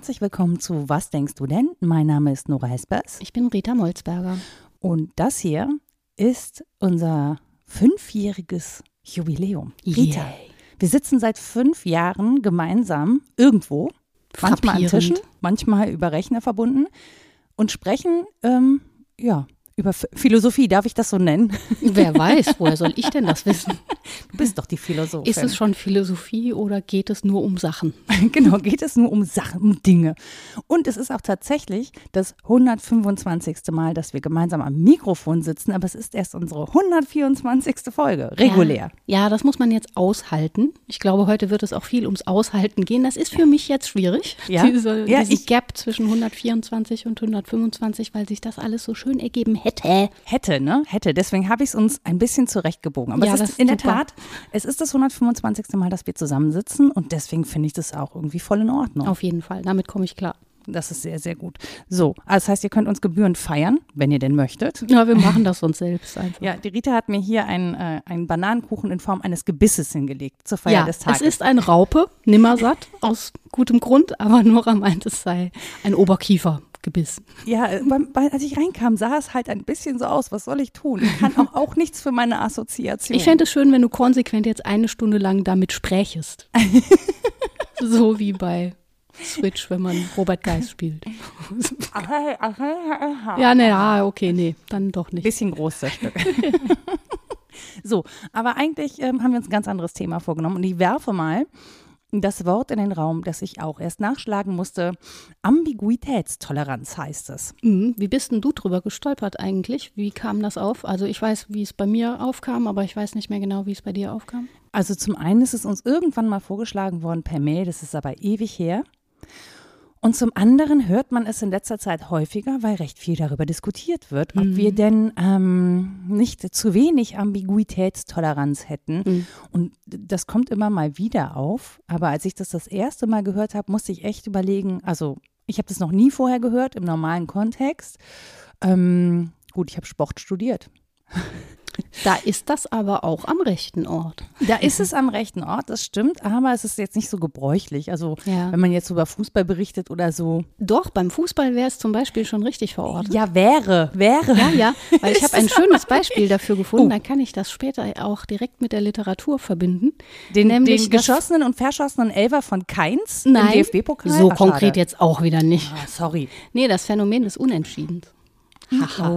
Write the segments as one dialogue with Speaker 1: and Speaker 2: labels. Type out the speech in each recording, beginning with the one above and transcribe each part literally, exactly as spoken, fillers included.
Speaker 1: herzlich willkommen zu Was denkst du denn? Mein Name ist Nora Hespers.
Speaker 2: Ich bin Rita Molzberger.
Speaker 1: Und das hier ist unser fünfjähriges Jubiläum. Rita,
Speaker 2: Yay.
Speaker 1: wir sitzen seit fünf Jahren gemeinsam irgendwo, manchmal an Tischen, manchmal über Rechner verbunden und sprechen, ähm, ja, über F- Philosophie, darf ich das so nennen?
Speaker 2: Wer weiß, woher soll ich denn das wissen?
Speaker 1: Du bist doch die Philosophin.
Speaker 2: Ist es schon Philosophie oder geht es nur um Sachen?
Speaker 1: Genau, geht es nur um Sachen, um Dinge. Und es ist auch tatsächlich das hundertfünfundzwanzigste Mal, dass wir gemeinsam am Mikrofon sitzen, aber es ist erst unsere hundertvierundzwanzigste Folge, regulär.
Speaker 2: Ja, ja, das muss man jetzt aushalten. Ich glaube, heute wird es auch viel ums Aushalten gehen. Das ist für mich jetzt schwierig,
Speaker 1: Ja?
Speaker 2: diese,
Speaker 1: Ja,
Speaker 2: diesen
Speaker 1: ich-
Speaker 2: Gap zwischen hundertvierundzwanzig und hundertfünfundzwanzig, weil sich das alles so schön ergeben hätte.
Speaker 1: Hätte, ne? Hätte. Deswegen habe ich es uns ein bisschen zurechtgebogen. Aber
Speaker 2: Ja,
Speaker 1: es
Speaker 2: das
Speaker 1: ist in der
Speaker 2: ist super.
Speaker 1: Tat, es ist das hundertfünfundzwanzigste Mal, dass wir zusammensitzen und deswegen finde ich das auch irgendwie voll in Ordnung.
Speaker 2: Auf jeden Fall, damit komme ich klar.
Speaker 1: Das ist sehr, sehr gut. So, also das heißt, ihr könnt uns gebührend feiern, wenn ihr denn möchtet.
Speaker 2: Ja, wir machen das uns selbst einfach.
Speaker 1: Ja, die Rita hat mir hier einen, äh, einen Bananenkuchen in Form eines Gebisses hingelegt zur Feier
Speaker 2: Ja,
Speaker 1: des Tages.
Speaker 2: es ist ein Raupe, nimmersatt, aus gutem Grund, aber Nora meint, es sei ein Oberkiefergebiss.
Speaker 1: Ja, äh, beim, bei, als ich reinkam, sah es halt ein bisschen so aus. Was soll ich tun? Ich kann auch, auch nichts für meine Assoziation.
Speaker 2: Ich fände es schön, wenn du konsequent jetzt eine Stunde lang damit sprächest. So wie bei Switch, wenn man Robert Geist spielt. Ja, naja, okay, nee, dann doch nicht.
Speaker 1: Bisschen groß, das Stück. So, aber eigentlich ähm, haben wir uns ein ganz anderes Thema vorgenommen. Und ich werfe mal das Wort in den Raum, das ich auch erst nachschlagen musste. Ambiguitätstoleranz heißt es.
Speaker 2: Mhm. Wie bist denn du drüber gestolpert eigentlich? Wie kam das auf? Also ich weiß, wie es bei mir aufkam, aber ich weiß nicht mehr genau, wie es bei dir aufkam.
Speaker 1: Also zum einen ist es uns irgendwann mal vorgeschlagen worden per Mail, das ist aber ewig her. Und zum anderen hört man es in letzter Zeit häufiger, weil recht viel darüber diskutiert wird, ob
Speaker 2: Mhm.
Speaker 1: wir denn ähm, nicht zu wenig Ambiguitätstoleranz hätten.
Speaker 2: Mhm.
Speaker 1: Und das kommt immer mal wieder auf. Aber als ich das das erste Mal gehört habe, musste ich echt überlegen, also ich habe das noch nie vorher gehört im normalen Kontext. Ähm, gut, ich habe Sport studiert.
Speaker 2: Da ist das aber auch am rechten Ort.
Speaker 1: Da ist es am rechten Ort, das stimmt, aber es ist jetzt nicht so gebräuchlich. Also
Speaker 2: Ja.
Speaker 1: wenn man jetzt über Fußball berichtet oder so.
Speaker 2: Doch, beim Fußball wäre es zum Beispiel schon richtig verortet.
Speaker 1: Ja, wäre, wäre.
Speaker 2: Ja, ja, weil ich habe ein schönes Beispiel dafür gefunden,
Speaker 1: Oh.
Speaker 2: dann kann ich das später auch direkt mit der Literatur verbinden.
Speaker 1: Den,
Speaker 2: Nämlich
Speaker 1: den
Speaker 2: das-
Speaker 1: geschossenen und verschossenen Elfer von Keins im
Speaker 2: Nein,
Speaker 1: D F B-Pokal.
Speaker 2: so
Speaker 1: Ach,
Speaker 2: konkret
Speaker 1: schade.
Speaker 2: jetzt auch wieder nicht.
Speaker 1: Ah, sorry.
Speaker 2: Nee, das Phänomen des Unentschiedens. Haha.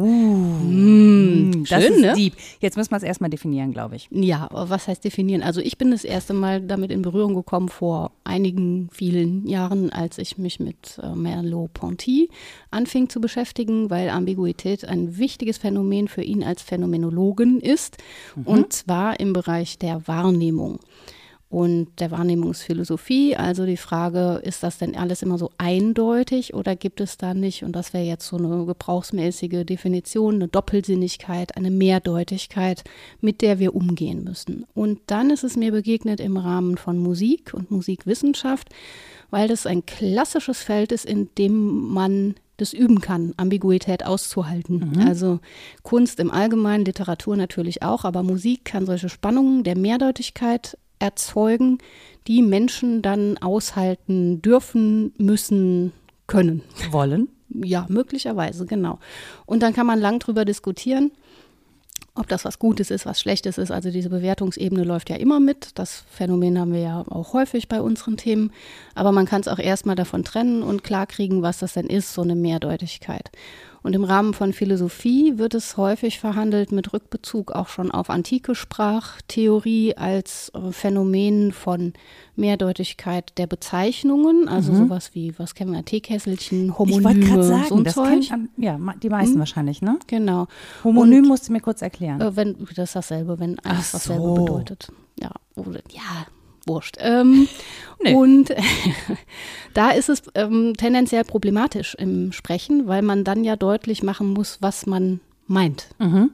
Speaker 1: Mm, das
Speaker 2: schön,
Speaker 1: ist
Speaker 2: ne?
Speaker 1: deep. Jetzt müssen wir es erstmal definieren, glaube ich.
Speaker 2: Ja, aber was heißt definieren? Also ich bin das erste Mal damit in Berührung gekommen vor einigen, vielen Jahren, als ich mich mit äh, Merleau-Ponty anfing zu beschäftigen, weil Ambiguität ein wichtiges Phänomen für ihn als Phänomenologen ist, und zwar im Bereich der Wahrnehmung und der Wahrnehmungsphilosophie. Also die Frage, ist das denn alles immer so eindeutig oder gibt es da nicht, und das wäre jetzt so eine gebrauchsmäßige Definition, eine Doppelsinnigkeit, eine Mehrdeutigkeit, mit der wir umgehen müssen. Und dann ist es mir begegnet im Rahmen von Musik und Musikwissenschaft, weil das ein klassisches Feld ist, in dem man das üben kann, Ambiguität auszuhalten. Also Kunst im Allgemeinen, Literatur natürlich auch, aber Musik kann solche Spannungen der Mehrdeutigkeit erzeugen, die Menschen dann aushalten dürfen, müssen, können.
Speaker 1: Wollen?
Speaker 2: Ja, möglicherweise, genau. Und dann kann man lang drüber diskutieren, ob das was Gutes ist, was Schlechtes ist. Also diese Bewertungsebene läuft ja immer mit. Das Phänomen haben wir ja auch häufig bei unseren Themen. Aber man kann es auch erstmal davon trennen und klarkriegen, was das denn ist, so eine Mehrdeutigkeit. Und im Rahmen von Philosophie wird es häufig verhandelt mit Rückbezug auch schon auf antike Sprachtheorie als äh, Phänomen von Mehrdeutigkeit der Bezeichnungen. Also sowas wie, was kennen wir, Teekesselchen,
Speaker 1: Ich wollte
Speaker 2: Homonyme,
Speaker 1: gerade sagen,
Speaker 2: so ein
Speaker 1: das
Speaker 2: Zeug.
Speaker 1: kennt an, ja, ma- die meisten wahrscheinlich, ne?
Speaker 2: Genau.
Speaker 1: Homonym musst du mir kurz erklären.
Speaker 2: Äh, wenn, das ist dasselbe, wenn
Speaker 1: Ach
Speaker 2: alles dasselbe
Speaker 1: so.
Speaker 2: bedeutet. Ja, oder, ja, wurscht. Ähm,
Speaker 1: Nee.
Speaker 2: Und da ist es ähm, tendenziell problematisch im Sprechen, weil man dann ja deutlich machen muss, was man meint.
Speaker 1: Mhm.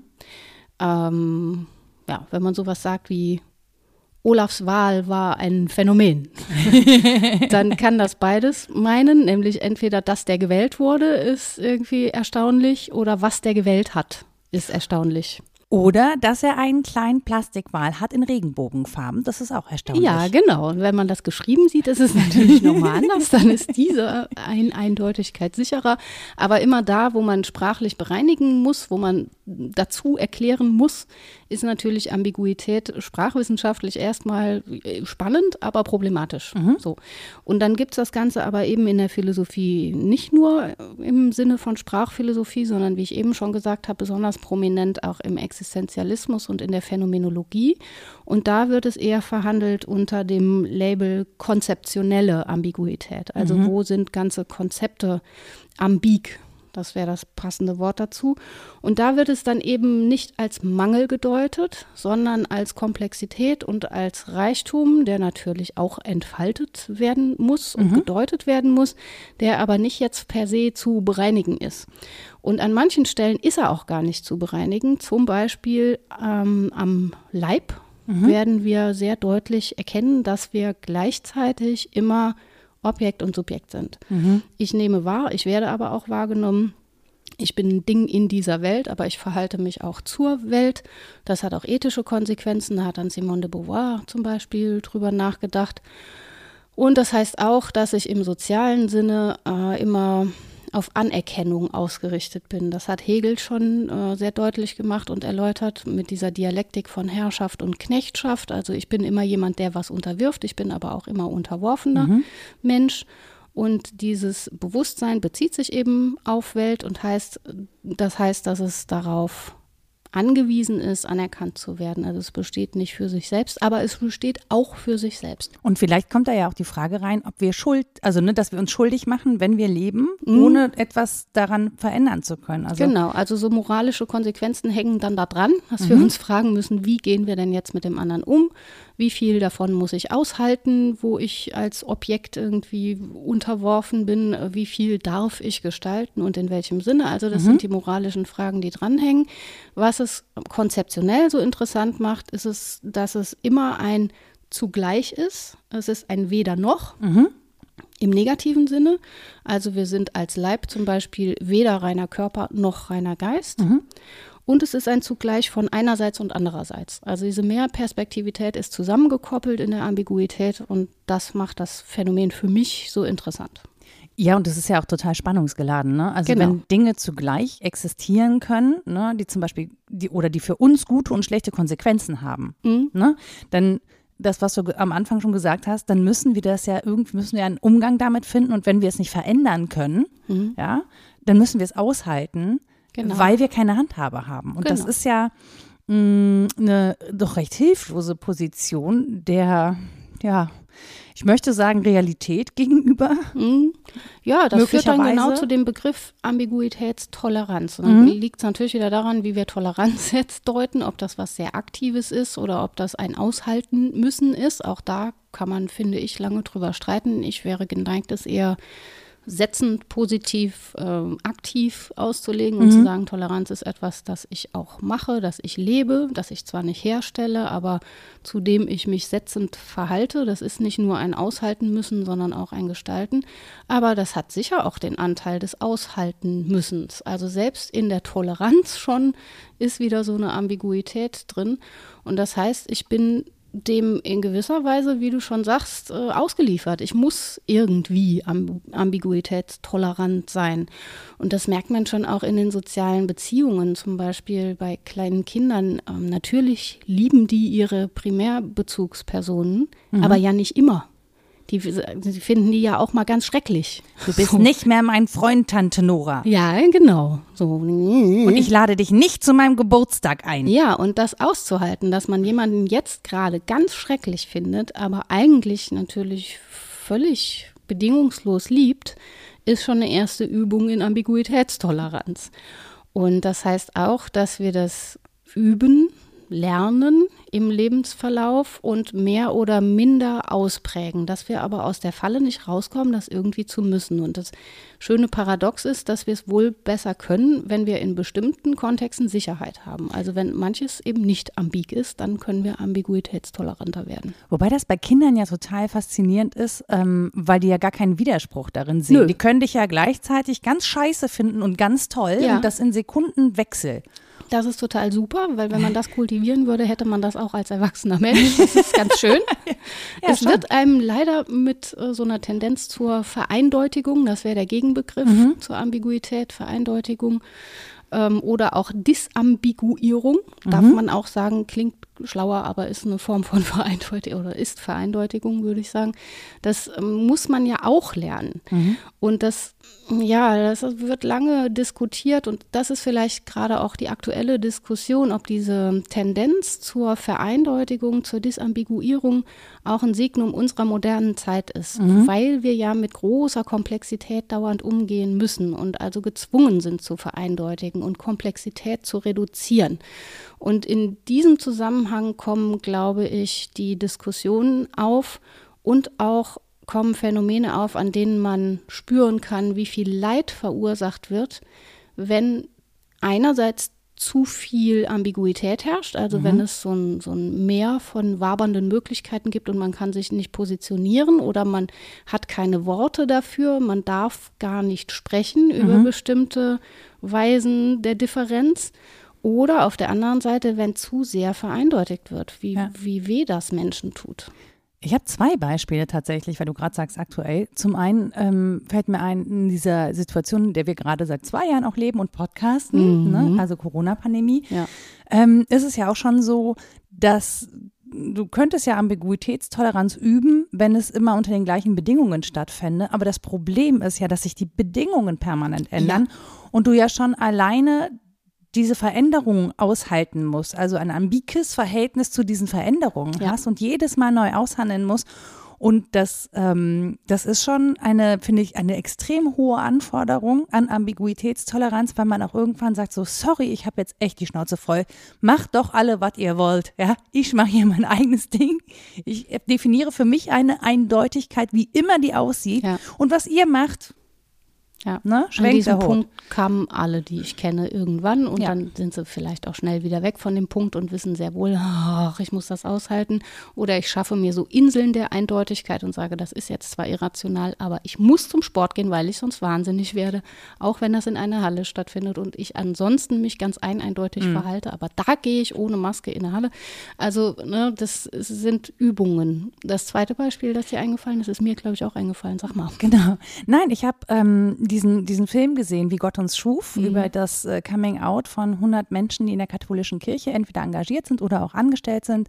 Speaker 2: Ähm, ja, wenn man sowas sagt wie Olafs Wahl war ein Phänomen, dann kann das beides meinen, nämlich entweder, dass der gewählt wurde, ist irgendwie erstaunlich, oder was der gewählt hat, ist erstaunlich.
Speaker 1: Oder dass er einen kleinen Plastikwal hat in Regenbogenfarben. Das ist auch erstaunlich.
Speaker 2: Ja, genau. Und wenn man das geschrieben sieht, ist es natürlich nochmal anders. Dann ist diese ein Eindeutigkeit sicherer. Aber immer da, wo man sprachlich bereinigen muss, wo man dazu erklären muss, ist natürlich Ambiguität sprachwissenschaftlich erstmal spannend, aber problematisch. Mhm. So. Und dann gibt es das Ganze aber eben in der Philosophie nicht nur im Sinne von Sprachphilosophie, sondern wie ich eben schon gesagt habe, besonders prominent auch im Existenzialismus und in der Phänomenologie. Und da wird es eher verhandelt unter dem Label konzeptionelle Ambiguität. Also mhm. wo sind ganze Konzepte ambig? Das wäre das passende Wort dazu. Und da wird es dann eben nicht als Mangel gedeutet, sondern als Komplexität und als Reichtum, der natürlich auch entfaltet werden muss und mhm. gedeutet werden muss, der aber nicht jetzt per se zu bereinigen ist. Und an manchen Stellen ist er auch gar nicht zu bereinigen. Zum Beispiel ähm, am Leib mhm. werden wir sehr deutlich erkennen, dass wir gleichzeitig immer Objekt und Subjekt sind. Mhm. Ich nehme wahr, ich werde aber auch wahrgenommen. Ich bin ein Ding in dieser Welt, aber ich verhalte mich auch zur Welt. Das hat auch ethische Konsequenzen. Da hat dann Simone de Beauvoir zum Beispiel drüber nachgedacht. Und das heißt auch, dass ich im sozialen Sinne äh, immer auf Anerkennung ausgerichtet bin. Das hat Hegel schon äh, sehr deutlich gemacht und erläutert mit dieser Dialektik von Herrschaft und Knechtschaft. Also ich bin immer jemand, der was unterwirft, ich bin aber auch immer unterworfener mhm. Mensch. Und dieses Bewusstsein bezieht sich eben auf Welt und heißt, das heißt, dass es darauf angewiesen ist, anerkannt zu werden. Also es besteht nicht für sich selbst, aber es besteht auch für sich selbst.
Speaker 1: Und vielleicht kommt da ja auch die Frage rein, ob wir schuld, also ne, dass wir uns schuldig machen, wenn wir leben, mhm. ohne etwas daran verändern zu können. Also
Speaker 2: genau, also so moralische Konsequenzen hängen dann da dran, dass mhm. wir uns fragen müssen, wie gehen wir denn jetzt mit dem anderen um? Wie viel davon muss ich aushalten, wo ich als Objekt irgendwie unterworfen bin? Wie viel darf ich gestalten und in welchem Sinne? Also das mhm. sind die moralischen Fragen, die dranhängen. Was es konzeptionell so interessant macht, ist es, dass es immer ein Zugleich ist. Es ist ein Weder noch. Mhm. Im negativen Sinne. Also wir sind als Leib zum Beispiel weder reiner Körper noch reiner Geist. Mhm. Und es ist ein Zugleich von einerseits und andererseits. Also diese Mehrperspektivität ist zusammengekoppelt in der Ambiguität und das macht das Phänomen für mich so interessant.
Speaker 1: Ja, und das ist ja auch total spannungsgeladen, ne? Also
Speaker 2: genau.
Speaker 1: wenn Dinge zugleich existieren können, ne, die zum Beispiel, die oder die für uns gute und schlechte Konsequenzen haben, mhm. ne, dann das, was du am Anfang schon gesagt hast, dann müssen wir das ja irgendwie, müssen wir einen Umgang damit finden und wenn wir es nicht verändern können, mhm. ja, dann müssen wir es aushalten, genau. weil wir keine Handhabe haben. Und genau. das ist ja mh, eine doch recht hilflose Position der, ja, ich möchte sagen, Realität gegenüber.
Speaker 2: Mhm. Ja, das führt dann genau zu dem Begriff Ambiguitätstoleranz. Und dann mhm. liegt es natürlich wieder daran, wie wir Toleranz jetzt deuten, ob das was sehr Aktives ist oder ob das ein Aushalten müssen ist. Auch da kann man, finde ich, lange drüber streiten. Ich wäre geneigt, es eher setzend, positiv, äh, aktiv auszulegen und mhm. zu sagen, Toleranz ist etwas, das ich auch mache, das ich lebe, das ich zwar nicht herstelle, aber zu dem ich mich setzend verhalte. Das ist nicht nur ein Aushalten müssen, sondern auch ein Gestalten. Aber das hat sicher auch den Anteil des Aushalten müssens. Also selbst in der Toleranz schon ist wieder so eine Ambiguität drin. Und das heißt, ich bin dem in gewisser Weise, wie du schon sagst, äh, ausgeliefert. Ich muss irgendwie amb- ambiguitätstolerant sein. Und das merkt man schon auch in den sozialen Beziehungen, zum Beispiel bei kleinen Kindern. Ähm, natürlich lieben die ihre Primärbezugspersonen, mhm. aber ja nicht immer. Die, die finden die ja auch mal ganz schrecklich.
Speaker 1: Du bist
Speaker 2: so.
Speaker 1: Nicht mehr mein Freund, Tante Nora.
Speaker 2: Ja, genau. So.
Speaker 1: Und ich lade dich nicht zu meinem Geburtstag ein.
Speaker 2: Ja, und das auszuhalten, dass man jemanden jetzt gerade ganz schrecklich findet, aber eigentlich natürlich völlig bedingungslos liebt, ist schon eine erste Übung in Ambiguitätstoleranz. Und das heißt auch, dass wir das üben, lernen im Lebensverlauf und mehr oder minder ausprägen, dass wir aber aus der Falle nicht rauskommen, das irgendwie zu müssen. Und das schöne Paradox ist, dass wir es wohl besser können, wenn wir in bestimmten Kontexten Sicherheit haben. Also wenn manches eben nicht ambig ist, dann können wir ambiguitätstoleranter werden.
Speaker 1: Wobei das bei Kindern ja total faszinierend ist, ähm, weil die ja gar keinen Widerspruch darin sehen.
Speaker 2: Nö.
Speaker 1: Die können dich ja gleichzeitig ganz scheiße finden und ganz toll
Speaker 2: ja.
Speaker 1: und das in Sekundenwechsel.
Speaker 2: Das ist total super, weil wenn man das kultivieren würde, hätte man das auch als erwachsener Mensch. Das ist ganz schön. ja, es schon. Wird einem leider mit äh, so einer Tendenz zur Vereindeutigung, das wäre der Gegenbegriff mhm. zur Ambiguität, Vereindeutigung, ähm, oder auch Disambiguierung, mhm. darf man auch sagen, klingt schlauer, aber ist eine Form von Vereindeutigung oder ist Vereindeutigung, würde ich sagen. Das ähm, muss man ja auch lernen. Mhm. Und das, ja, das wird lange diskutiert und das ist vielleicht gerade auch die aktuelle Diskussion, ob diese Tendenz zur Vereindeutigung, zur Disambiguierung auch ein Signum unserer modernen Zeit ist, mhm. weil wir ja mit großer Komplexität dauernd umgehen müssen und also gezwungen sind zu vereindeutigen und Komplexität zu reduzieren. Und in diesem Zusammenhang kommen, glaube ich, die Diskussionen auf und auch kommen Phänomene auf, an denen man spüren kann, wie viel Leid verursacht wird, wenn einerseits zu viel Ambiguität herrscht, also mhm. wenn es so ein, so ein Meer von wabernden Möglichkeiten gibt und man kann sich nicht positionieren oder man hat keine Worte dafür, man darf gar nicht sprechen mhm. über bestimmte Weisen der Differenz. Oder auf der anderen Seite, wenn zu sehr vereindeutigt wird, wie, ja. wie weh das Menschen tut.
Speaker 1: Ich habe zwei Beispiele tatsächlich, weil du gerade sagst aktuell. Zum einen ähm, fällt mir ein, in dieser Situation, in der wir gerade seit zwei Jahren auch leben und podcasten, mhm. ne, also Corona-Pandemie, ja. ähm, ist es ja auch schon so, dass du könntest ja Ambiguitätstoleranz üben, wenn es immer unter den gleichen Bedingungen stattfände. Aber das Problem ist ja, dass sich die Bedingungen permanent ändern ja. und du ja schon alleine diese Veränderungen aushalten muss, also ein ambigues Verhältnis zu diesen Veränderungen ja. hast und jedes Mal neu aushandeln muss. Und das, ähm, das ist schon eine, finde ich, eine extrem hohe Anforderung an Ambiguitätstoleranz, weil man auch irgendwann sagt so, sorry, ich habe jetzt echt die Schnauze voll, macht doch alle, was ihr wollt. Ja, ich mache hier mein eigenes Ding. Ich definiere für mich eine Eindeutigkeit, wie immer die aussieht. Ja. Und was ihr macht,
Speaker 2: Ja, ne? An diesem Punkt kamen alle, die ich kenne, irgendwann und ja. dann sind sie vielleicht auch schnell wieder weg von dem Punkt und wissen sehr wohl, ach, ich muss das aushalten. Oder ich schaffe mir so Inseln der Eindeutigkeit und sage, das ist jetzt zwar irrational, aber ich muss zum Sport gehen, weil ich sonst wahnsinnig werde, auch wenn das in einer Halle stattfindet und ich ansonsten mich ganz eindeutig mhm. verhalte, aber da gehe ich ohne Maske in eine Halle. Also ne, das sind Übungen. Das zweite Beispiel, das dir eingefallen ist, ist mir, glaube ich, auch eingefallen. Sag mal.
Speaker 1: Genau. Nein, ich habe ähm, diesen, diesen Film gesehen, wie Gott uns schuf, mhm. über das äh, Coming Out von hundert Menschen, die in der katholischen Kirche entweder engagiert sind oder auch angestellt sind.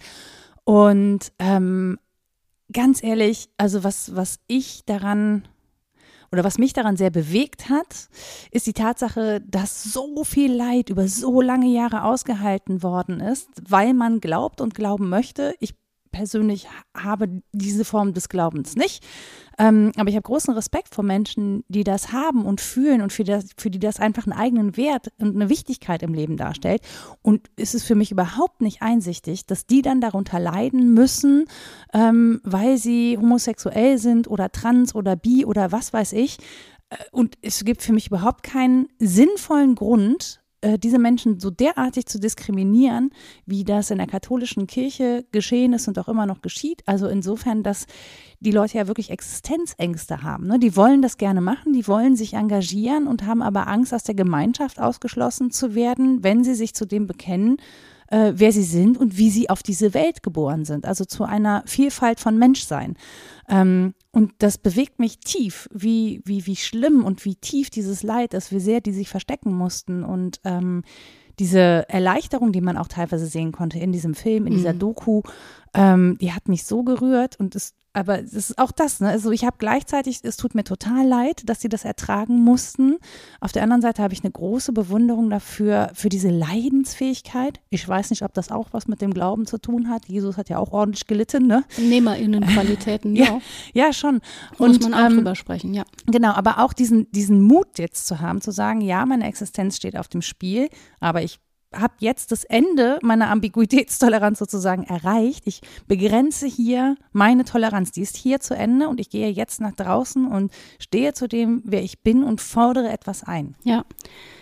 Speaker 1: Und ähm, ganz ehrlich, also was, was ich daran oder was mich daran sehr bewegt hat, ist die Tatsache, dass so viel Leid über so lange Jahre ausgehalten worden ist, weil man glaubt und glauben möchte. Ich persönlich habe diese Form des Glaubens nicht. Ähm, aber ich habe großen Respekt vor Menschen, die das haben und fühlen und für, das, für die das einfach einen eigenen Wert und eine Wichtigkeit im Leben darstellt. Und es ist für mich überhaupt nicht einsichtig, dass die dann darunter leiden müssen, ähm, weil sie homosexuell sind oder trans oder bi oder was weiß ich. Und es gibt für mich überhaupt keinen sinnvollen Grund, diese Menschen so derartig zu diskriminieren, wie das in der katholischen Kirche geschehen ist und auch immer noch geschieht. Also insofern, dass die Leute ja wirklich Existenzängste haben. Ne? Die wollen das gerne machen, die wollen sich engagieren und haben aber Angst, aus der Gemeinschaft ausgeschlossen zu werden, wenn sie sich zu dem bekennen, äh, wer sie sind und wie sie auf diese Welt geboren sind. Also zu einer Vielfalt von Menschsein. Ähm, und das bewegt mich tief, wie, wie, wie schlimm und wie tief dieses Leid ist, wie sehr die sich verstecken mussten. Und ähm, diese Erleichterung, die man auch teilweise sehen konnte in diesem Film, in dieser Doku, ähm, die hat mich so gerührt. Und es, aber es ist auch das, ne? Also ich habe gleichzeitig, es tut mir total leid, dass sie das ertragen mussten. Auf der anderen Seite habe ich eine große Bewunderung dafür, für diese Leidensfähigkeit. Ich weiß nicht, ob das auch was mit dem Glauben zu tun hat. Jesus hat ja auch ordentlich gelitten, ne?
Speaker 2: NehmerInnenqualitäten,
Speaker 1: ja. Ja, schon.
Speaker 2: Und muss man auch ähm, drüber sprechen, ja.
Speaker 1: Genau, aber auch diesen, diesen Mut jetzt zu haben, zu sagen, ja, meine Existenz steht auf dem Spiel, aber ich habe jetzt das Ende meiner Ambiguitätstoleranz sozusagen erreicht. Ich begrenze hier meine Toleranz. Die ist hier zu Ende und ich gehe jetzt nach draußen und stehe zu dem, wer ich bin und fordere etwas ein.
Speaker 2: Ja,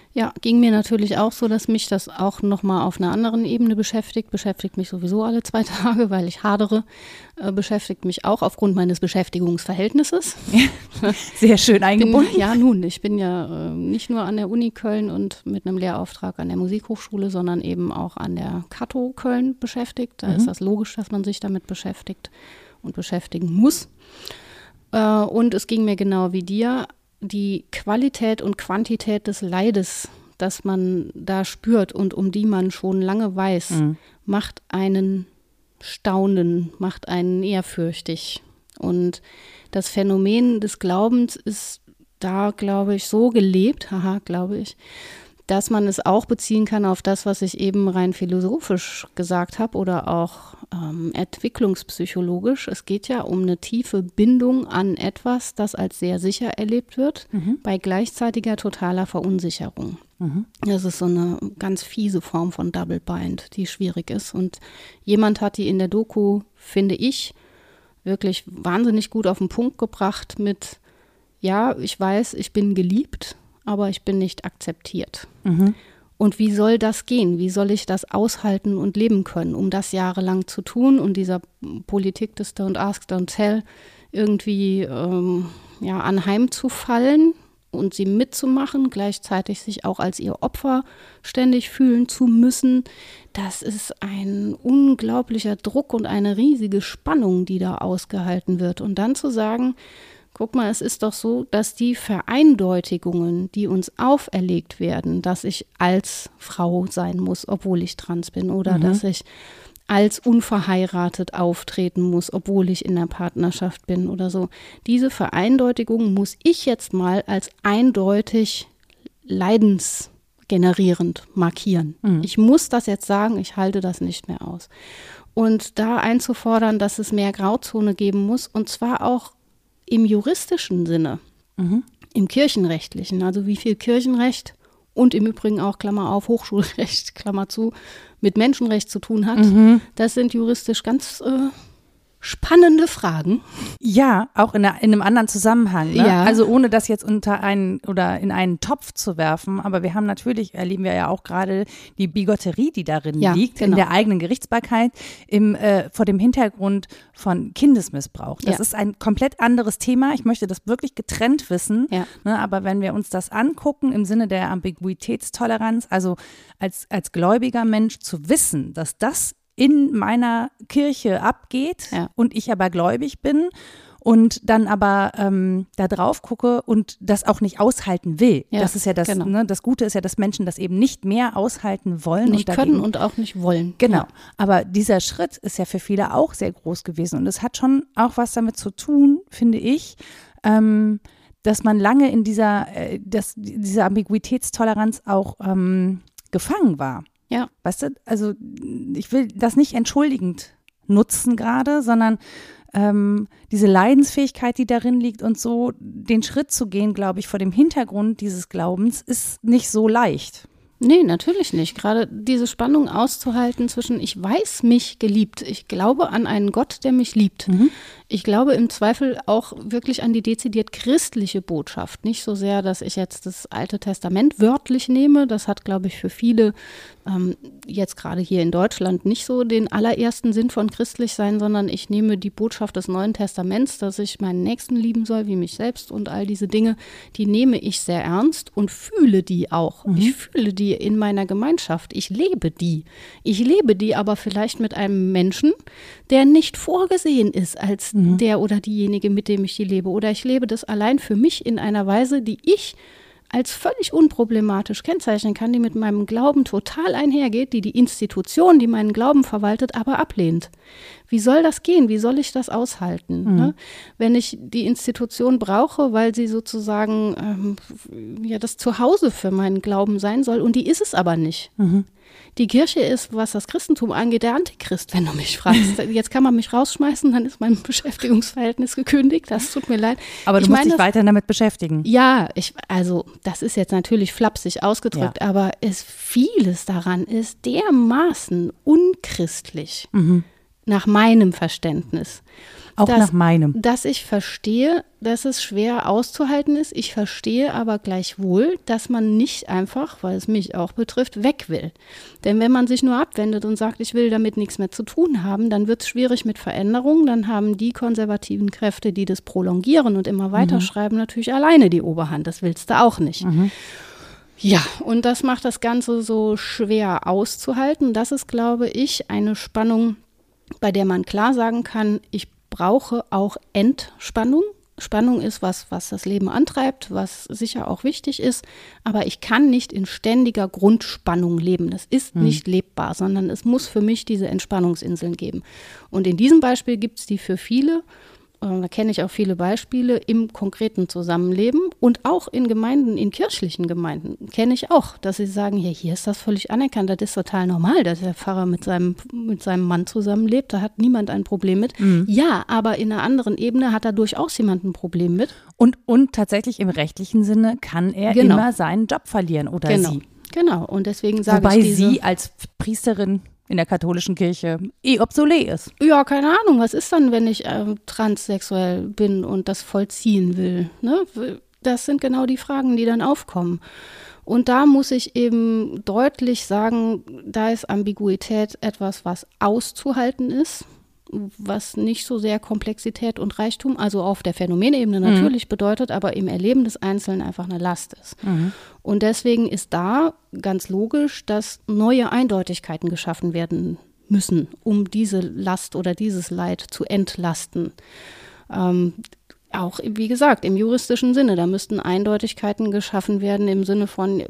Speaker 2: Ja, ging mir natürlich auch so, dass mich das auch nochmal auf einer anderen Ebene beschäftigt. Beschäftigt mich sowieso alle zwei Tage, weil ich hadere. Äh, beschäftigt mich auch aufgrund meines Beschäftigungsverhältnisses.
Speaker 1: Sehr schön eingebunden.
Speaker 2: Bin, ja, nun, ich bin ja äh, nicht nur an der Uni Köln und mit einem Lehrauftrag an der Musikhochschule, sondern eben auch an der Kato Köln beschäftigt. Da mhm. ist das logisch, dass man sich damit beschäftigt und beschäftigen muss. Äh, und es ging mir genau wie dir. Die Qualität und Quantität des Leides, das man da spürt und um die man schon lange weiß, mhm. macht einen staunen, macht einen ehrfürchtig. Und das Phänomen des Glaubens ist da, glaube ich, so gelebt, haha, glaube ich, dass man es auch beziehen kann auf das, was ich eben rein philosophisch gesagt habe oder auch ähm, entwicklungspsychologisch. Es geht ja um eine tiefe Bindung an etwas, das als sehr sicher erlebt wird, mhm. bei gleichzeitiger totaler Verunsicherung. Mhm. Das ist so eine ganz fiese Form von Double Bind, die schwierig ist. Und jemand hat die in der Doku, finde ich, wirklich wahnsinnig gut auf den Punkt gebracht mit, ja, ich weiß, ich bin geliebt, aber ich bin nicht akzeptiert. Mhm. Und wie soll das gehen? Wie soll ich das aushalten und leben können, um das jahrelang zu tun und dieser Politik des Don't Ask, Don't Tell irgendwie ähm, ja, anheimzufallen und sie mitzumachen, gleichzeitig sich auch als ihr Opfer ständig fühlen zu müssen? Das ist ein unglaublicher Druck und eine riesige Spannung, die da ausgehalten wird. Und dann zu sagen, guck mal, es ist doch so, dass die Vereindeutigungen, die uns auferlegt werden, dass ich als Frau sein muss, obwohl ich trans bin, oder mhm. dass ich als unverheiratet auftreten muss, obwohl ich in der Partnerschaft bin oder so. Diese Vereindeutigung muss ich jetzt mal als eindeutig leidensgenerierend markieren. Mhm. Ich muss das jetzt sagen, ich halte das nicht mehr aus. Und da einzufordern, dass es mehr Grauzone geben muss, und zwar auch im juristischen Sinne, mhm. im kirchenrechtlichen, also wie viel Kirchenrecht und im Übrigen auch, Klammer auf, Hochschulrecht, Klammer zu, mit Menschenrecht zu tun hat, mhm. das sind juristisch ganz äh, spannende Fragen.
Speaker 1: Ja, auch in, einer, in einem anderen Zusammenhang. Ne?
Speaker 2: Ja.
Speaker 1: Also ohne das jetzt unter einen oder in einen Topf zu werfen, aber wir haben natürlich, erleben wir ja auch gerade die Bigotterie, die darin
Speaker 2: ja,
Speaker 1: liegt,
Speaker 2: genau.
Speaker 1: in der eigenen Gerichtsbarkeit, im, äh, vor dem Hintergrund von Kindesmissbrauch. Das
Speaker 2: ja.
Speaker 1: ist ein komplett anderes Thema. Ich möchte das wirklich getrennt wissen.
Speaker 2: Ja.
Speaker 1: Ne? Aber wenn wir uns das angucken im Sinne der Ambiguitätstoleranz, also als, als gläubiger Mensch zu wissen, dass das in meiner Kirche abgeht
Speaker 2: ja.
Speaker 1: und ich aber gläubig bin und dann aber ähm, da drauf gucke und das auch nicht aushalten will.
Speaker 2: Ja,
Speaker 1: das ist ja das,
Speaker 2: genau.
Speaker 1: ne, das Gute ist ja, dass Menschen das eben nicht mehr aushalten wollen.
Speaker 2: Nicht
Speaker 1: und
Speaker 2: können
Speaker 1: dagegen,
Speaker 2: und auch nicht wollen.
Speaker 1: Genau,
Speaker 2: ja.
Speaker 1: aber dieser Schritt ist ja für viele auch sehr groß gewesen und es hat schon auch was damit zu tun, finde ich, ähm, dass man lange in dieser, äh, das, dieser Ambiguitätstoleranz auch ähm, gefangen war.
Speaker 2: Ja.
Speaker 1: Weißt du, also ich will das nicht entschuldigend nutzen gerade, sondern ähm, diese Leidensfähigkeit, die darin liegt und so den Schritt zu gehen, glaube ich, vor dem Hintergrund dieses Glaubens ist nicht so leicht.
Speaker 2: Nee, natürlich nicht. Gerade diese Spannung auszuhalten zwischen, ich weiß mich geliebt, ich glaube an einen Gott, der mich liebt. Mhm. Ich glaube im Zweifel auch wirklich an die dezidiert christliche Botschaft. Nicht so sehr, dass ich jetzt das Alte Testament wörtlich nehme. Das hat, glaube ich, für viele ähm, jetzt gerade hier in Deutschland nicht so den allerersten Sinn von christlich sein, sondern ich nehme die Botschaft des Neuen Testaments, dass ich meinen Nächsten lieben soll, wie mich selbst und all diese Dinge, die nehme ich sehr ernst und fühle die auch. Mhm. Ich fühle die in meiner Gemeinschaft. Ich lebe die. Ich lebe die aber vielleicht mit einem Menschen, der nicht vorgesehen ist als mhm. der oder diejenige, mit dem ich die lebe. Oder ich lebe das allein für mich in einer Weise, die ich als völlig unproblematisch kennzeichnen kann, die mit meinem Glauben total einhergeht, die die Institution, die meinen Glauben verwaltet, aber ablehnt. Wie soll das gehen? Wie soll ich das aushalten? Mhm. Ne? Wenn ich die Institution brauche, weil sie sozusagen ähm, ja, das Zuhause für meinen Glauben sein soll, und die ist es aber nicht. Mhm. Die Kirche ist, was das Christentum angeht, der Antichrist, wenn du mich fragst. Jetzt kann man mich rausschmeißen, dann ist mein Beschäftigungsverhältnis gekündigt. Das tut mir leid.
Speaker 1: Aber du ich musst meine, dich weiterhin damit beschäftigen.
Speaker 2: Ja, ich, also das ist jetzt natürlich flapsig ausgedrückt, ja. aber es, vieles daran ist dermaßen unchristlich. Mhm. nach meinem Verständnis.
Speaker 1: Auch
Speaker 2: dass,
Speaker 1: nach meinem.
Speaker 2: Dass ich verstehe, dass es schwer auszuhalten ist. Ich verstehe aber gleichwohl, dass man nicht einfach, weil es mich auch betrifft, weg will. Denn wenn man sich nur abwendet und sagt, ich will damit nichts mehr zu tun haben, dann wird es schwierig mit Veränderungen. Dann haben die konservativen Kräfte, die das prolongieren und immer weiterschreiben, mhm. natürlich alleine die Oberhand. Das willst du auch nicht. Mhm. Ja, und das macht das Ganze so schwer auszuhalten. Das ist, glaube ich, eine Spannung, bei der man klar sagen kann, ich brauche auch Entspannung. Spannung ist was, was das Leben antreibt, was sicher auch wichtig ist, aber ich kann nicht in ständiger Grundspannung leben. Das ist hm. nicht lebbar, sondern es muss für mich diese Entspannungsinseln geben. Und in diesem Beispiel gibt es die für viele. Da kenne ich auch viele Beispiele im konkreten Zusammenleben und auch in Gemeinden, in kirchlichen Gemeinden kenne ich auch, dass sie sagen, ja, hier ist das völlig anerkannt, das ist total normal, dass der Pfarrer mit seinem, mit seinem Mann zusammenlebt, da hat niemand ein Problem mit. Mhm. Ja, aber in einer anderen Ebene hat da durchaus jemand ein Problem mit.
Speaker 1: Und, und tatsächlich im rechtlichen Sinne kann er genau. immer seinen Job verlieren oder
Speaker 2: genau.
Speaker 1: sie.
Speaker 2: Genau, und deswegen sage
Speaker 1: Wobei
Speaker 2: ich diese,
Speaker 1: sie als Priesterin in der katholischen Kirche eh obsolet ist.
Speaker 2: Ja, keine Ahnung. Was ist dann, wenn ich äh, transsexuell bin und das vollziehen will? Ne? Das sind genau die Fragen, die dann aufkommen. Und da muss ich eben deutlich sagen, da ist Ambiguität etwas, was auszuhalten ist, was nicht so sehr Komplexität und Reichtum, also auf der Phänomenebene natürlich mhm. bedeutet, aber im Erleben des Einzelnen einfach eine Last ist. Mhm. Und deswegen ist da ganz logisch, dass neue Eindeutigkeiten geschaffen werden müssen, um diese Last oder dieses Leid zu entlasten. Ähm, Auch, wie gesagt, im juristischen Sinne, da müssten Eindeutigkeiten geschaffen werden im Sinne von,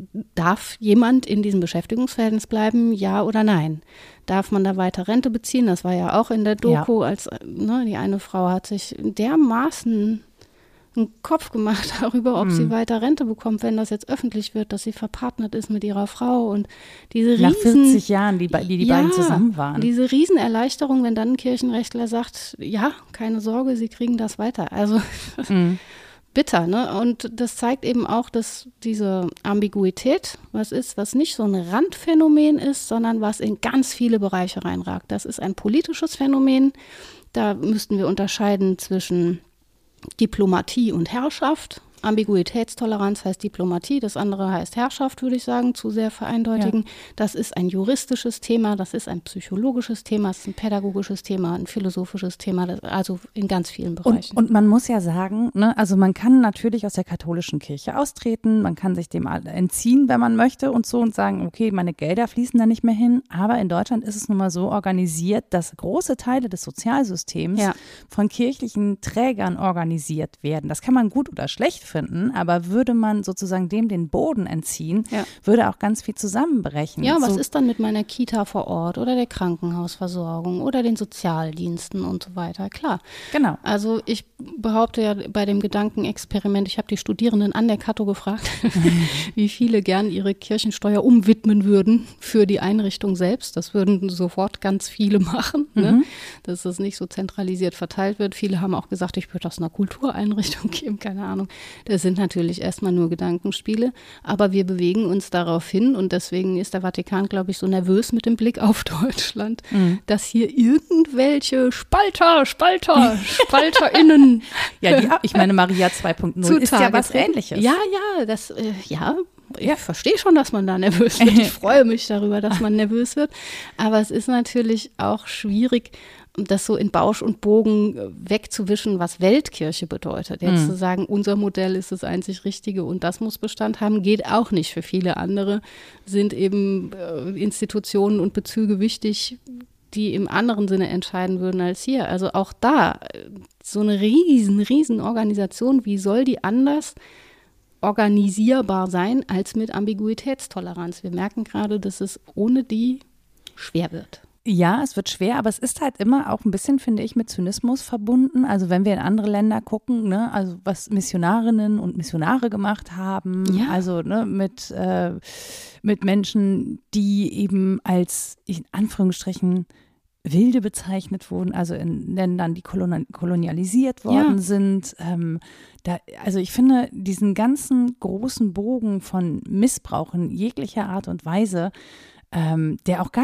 Speaker 2: darf jemand in diesem Beschäftigungsverhältnis bleiben, ja oder nein? Darf man da weiter Rente beziehen? Das war ja auch in der Doku, ja. als ne, die eine Frau hat sich dermaßen einen Kopf gemacht darüber, ob hm. sie weiter Rente bekommt, wenn das jetzt öffentlich wird, dass sie verpartnert ist mit ihrer Frau und diese riesen...
Speaker 1: Nach vierzig Jahren, die, die, die ja, beiden zusammen waren.
Speaker 2: Diese Riesenerleichterung, wenn dann ein Kirchenrechtler sagt, ja, keine Sorge, sie kriegen das weiter. Also hm. bitter, ne? Und das zeigt eben auch, dass diese Ambiguität was ist, was nicht so ein Randphänomen ist, sondern was in ganz viele Bereiche reinragt. Das ist ein politisches Phänomen. Da müssten wir unterscheiden zwischen Diplomatie und Herrschaft. Ambiguitätstoleranz heißt Diplomatie, das andere heißt Herrschaft, würde ich sagen, zu sehr vereindeutigen. Ja. Das ist ein juristisches Thema, das ist ein psychologisches Thema, das ist ein pädagogisches Thema, ein philosophisches Thema, das, also in ganz vielen Bereichen.
Speaker 1: Und, und man muss ja sagen, ne, also man kann natürlich aus der katholischen Kirche austreten, man kann sich dem entziehen, wenn man möchte und so und sagen, okay, meine Gelder fließen da nicht mehr hin, aber in Deutschland ist es nun mal so organisiert, dass große Teile des Sozialsystems ja. von kirchlichen Trägern organisiert werden. Das kann man gut oder schlecht finden. Finden, aber würde man sozusagen dem den Boden entziehen, ja. würde auch ganz viel zusammenbrechen.
Speaker 2: Ja, was
Speaker 1: so.
Speaker 2: ist dann mit meiner Kita vor Ort oder der Krankenhausversorgung oder den Sozialdiensten und so weiter? Klar.
Speaker 1: Genau.
Speaker 2: Also ich behaupte ja bei dem Gedankenexperiment, ich habe die Studierenden an der Kato gefragt, wie viele gern ihre Kirchensteuer umwidmen würden für die Einrichtung selbst. Das würden sofort ganz viele machen, mhm. ne? Dass das nicht so zentralisiert verteilt wird. Viele haben auch gesagt, ich würde das einer Kultureinrichtung geben, keine Ahnung. Das sind natürlich erstmal nur Gedankenspiele, aber wir bewegen uns darauf hin und deswegen ist der Vatikan, glaube ich, so nervös mit dem Blick auf Deutschland, mhm. dass hier irgendwelche Spalter, Spalter, SpalterInnen.
Speaker 1: Ja, die, ich meine, Maria zwei Punkt null ist ja was Ähnliches.
Speaker 2: Ja, ja, das, äh, ja. Ich ja. verstehe schon, dass man da nervös wird. Ich freue mich darüber, dass man nervös wird. Aber es ist natürlich auch schwierig, das so in Bausch und Bogen wegzuwischen, was Weltkirche bedeutet. Jetzt mhm. zu sagen, unser Modell ist das einzig Richtige und das muss Bestand haben, geht auch nicht. Für viele andere sind eben äh, Institutionen und Bezüge wichtig, die im anderen Sinne entscheiden würden als hier. Also auch da, so eine riesen, riesen Organisation, wie soll die anders organisierbar sein als mit Ambiguitätstoleranz? Wir merken gerade, dass es ohne die schwer wird.
Speaker 1: Ja, es wird schwer, aber es ist halt immer auch ein bisschen, finde ich, mit Zynismus verbunden. Also wenn wir in andere Länder gucken, ne, also was Missionarinnen und Missionare gemacht haben, ja. also ne, mit, äh, mit Menschen, die eben als, in Anführungsstrichen, Wilde bezeichnet wurden, also in Ländern, die kolon- kolonialisiert worden ja. sind. Ähm, da, also ich finde, diesen ganzen großen Bogen von Missbrauch in jeglicher Art und Weise, ähm, der auch gar nicht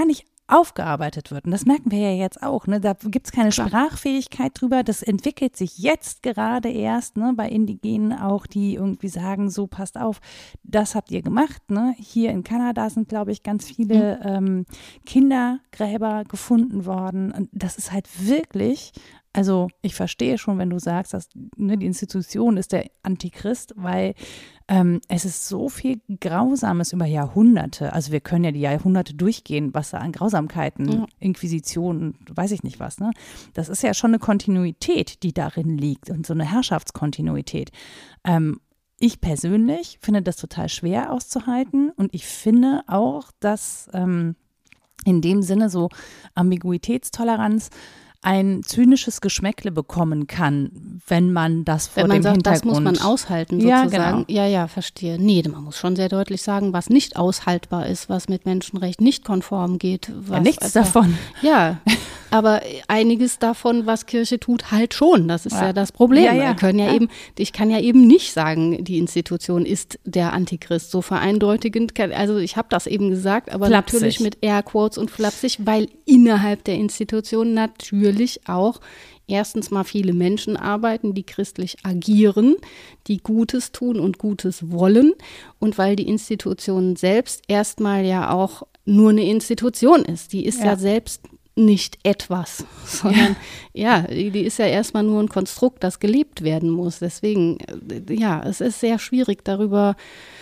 Speaker 1: aufgearbeitet wird. Und das merken wir ja jetzt auch. Ne? Da gibt es keine
Speaker 2: Klar.
Speaker 1: Sprachfähigkeit drüber. Das entwickelt sich jetzt gerade erst, ne? Bei Indigenen auch, die irgendwie sagen, so passt auf, das habt ihr gemacht. Ne? Hier in Kanada sind, glaube ich, ganz viele mhm. ähm, Kindergräber gefunden worden. Und das ist halt wirklich, also ich verstehe schon, wenn du sagst, dass ne, die Institution ist der Antichrist, weil ähm, es ist so viel Grausames über Jahrhunderte. Also wir können ja die Jahrhunderte durchgehen, was da an Grausamkeiten, ja. Inquisitionen, weiß ich nicht was. Ne? Das ist ja schon eine Kontinuität, die darin liegt und so eine Herrschaftskontinuität. Ähm, ich persönlich finde das total schwer auszuhalten und ich finde auch, dass ähm, in dem Sinne so Ambiguitätstoleranz ein zynisches Geschmäckle bekommen kann, wenn man das vor
Speaker 2: wenn man
Speaker 1: dem
Speaker 2: sagt,
Speaker 1: Hintergrund…
Speaker 2: das muss man aushalten
Speaker 1: Ja,
Speaker 2: sozusagen.
Speaker 1: genau.
Speaker 2: Ja, ja, verstehe. Nee, man muss schon sehr deutlich sagen, was nicht aushaltbar ist, was mit Menschenrecht nicht konform geht. Was,
Speaker 1: Ja, nichts
Speaker 2: also,
Speaker 1: davon.
Speaker 2: Ja, aber einiges davon, was Kirche tut, halt schon. Das ist ja,
Speaker 1: Ja.
Speaker 2: das Problem.
Speaker 1: Ja, ja.
Speaker 2: Wir können ja,
Speaker 1: Ja.
Speaker 2: eben, ich kann ja eben nicht sagen, die Institution ist der Antichrist. So vereindeutigend, kann, also ich habe das eben gesagt, aber
Speaker 1: Flapsig.
Speaker 2: natürlich mit Airquotes und flapsig, weil innerhalb der Institution natürlich auch erstens mal viele Menschen arbeiten, die christlich agieren, die Gutes tun und Gutes wollen und weil die Institution selbst erstmal ja auch nur eine Institution ist. Die ist ja,
Speaker 1: Ja.
Speaker 2: selbst nicht etwas, sondern ja, die, die ist ja erstmal nur ein Konstrukt, das gelebt werden muss. Deswegen, ja, es ist sehr schwierig darüber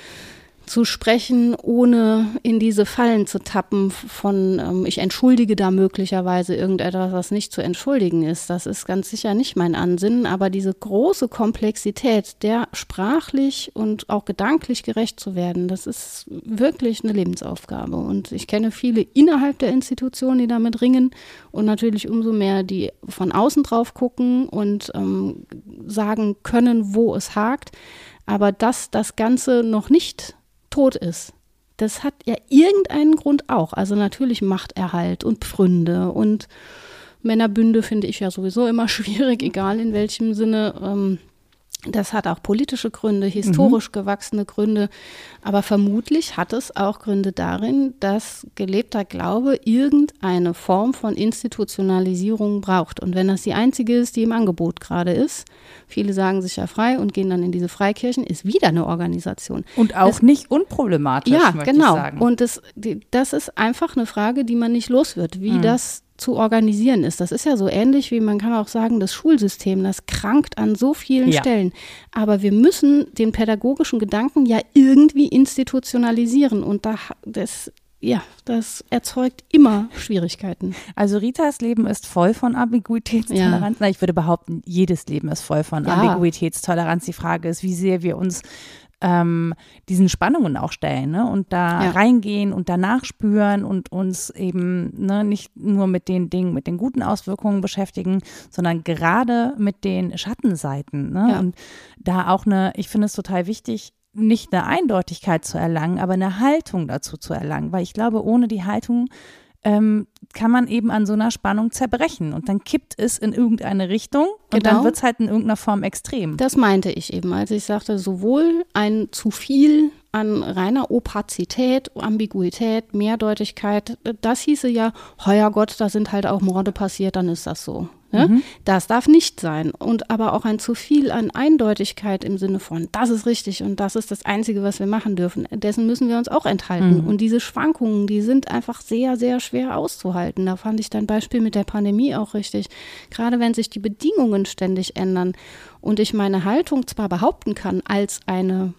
Speaker 2: zu sprechen, ohne in diese Fallen zu tappen von, ähm, ich entschuldige da möglicherweise irgendetwas, was nicht zu entschuldigen ist. Das ist ganz sicher nicht mein Ansinnen, aber diese große Komplexität, der sprachlich und auch gedanklich gerecht zu werden, das ist wirklich eine Lebensaufgabe. Und ich kenne viele innerhalb der Institution, die damit ringen und natürlich umso mehr, die von außen drauf gucken und ähm, sagen können, wo es hakt. Aber dass das Ganze noch nicht tot ist, das hat ja irgendeinen Grund auch. Also natürlich Machterhalt und Pfründe und Männerbünde finde ich ja sowieso immer schwierig, egal in welchem Sinne. Ähm, das hat auch politische Gründe, historisch mhm. gewachsene Gründe. Aber vermutlich hat es auch Gründe darin, dass gelebter Glaube irgendeine Form von Institutionalisierung braucht. Und wenn das die einzige ist, die im Angebot gerade ist, viele sagen sich ja frei und gehen dann in diese Freikirchen, ist wieder eine Organisation.
Speaker 1: Und auch das, nicht unproblematisch,
Speaker 2: ja,
Speaker 1: möchte
Speaker 2: genau.
Speaker 1: ich sagen.
Speaker 2: Und das, die, das ist einfach eine Frage, die man nicht los wird, wie mhm. das zu organisieren ist. Das ist ja so ähnlich wie, man kann auch sagen, das Schulsystem, das krankt an so vielen
Speaker 1: ja.
Speaker 2: Stellen. Aber wir müssen den pädagogischen Gedanken ja irgendwie institutionalisieren und da, das, ja, das erzeugt immer Schwierigkeiten.
Speaker 1: Also Ritas Leben ist voll von Ambiguitätstoleranz. Ja. Na, ich würde behaupten, jedes Leben ist voll von ja. Ambiguitätstoleranz. Die Frage ist, wie sehr wir uns Ähm, diesen Spannungen auch stellen, ne? Und da ja. reingehen und danach spüren und uns eben ne, nicht nur mit den Dingen, mit den guten Auswirkungen beschäftigen, sondern gerade mit den Schattenseiten. Ne?
Speaker 2: Ja.
Speaker 1: Und da auch eine, ich finde es total wichtig, nicht eine Eindeutigkeit zu erlangen, aber eine Haltung dazu zu erlangen, weil ich glaube, ohne die Haltung ähm, kann man eben an so einer Spannung zerbrechen und dann kippt es in irgendeine Richtung und
Speaker 2: genau.
Speaker 1: dann wird es halt in irgendeiner Form extrem.
Speaker 2: Das meinte ich eben, als ich sagte, sowohl ein zu viel an reiner Opazität, Ambiguität, Mehrdeutigkeit, das hieße ja, heuer Gott, da sind halt auch Morde passiert, dann ist das so. Ne? Mhm. Das darf nicht sein. Und aber auch ein zu viel an Eindeutigkeit im Sinne von, das ist richtig und das ist das Einzige, was wir machen dürfen. Dessen müssen wir uns auch enthalten. Mhm. Und diese Schwankungen, die sind einfach sehr, sehr schwer auszuhalten. Da fand ich dein Beispiel mit der Pandemie auch richtig. Gerade wenn sich die Bedingungen ständig ändern und ich meine Haltung zwar behaupten kann als eine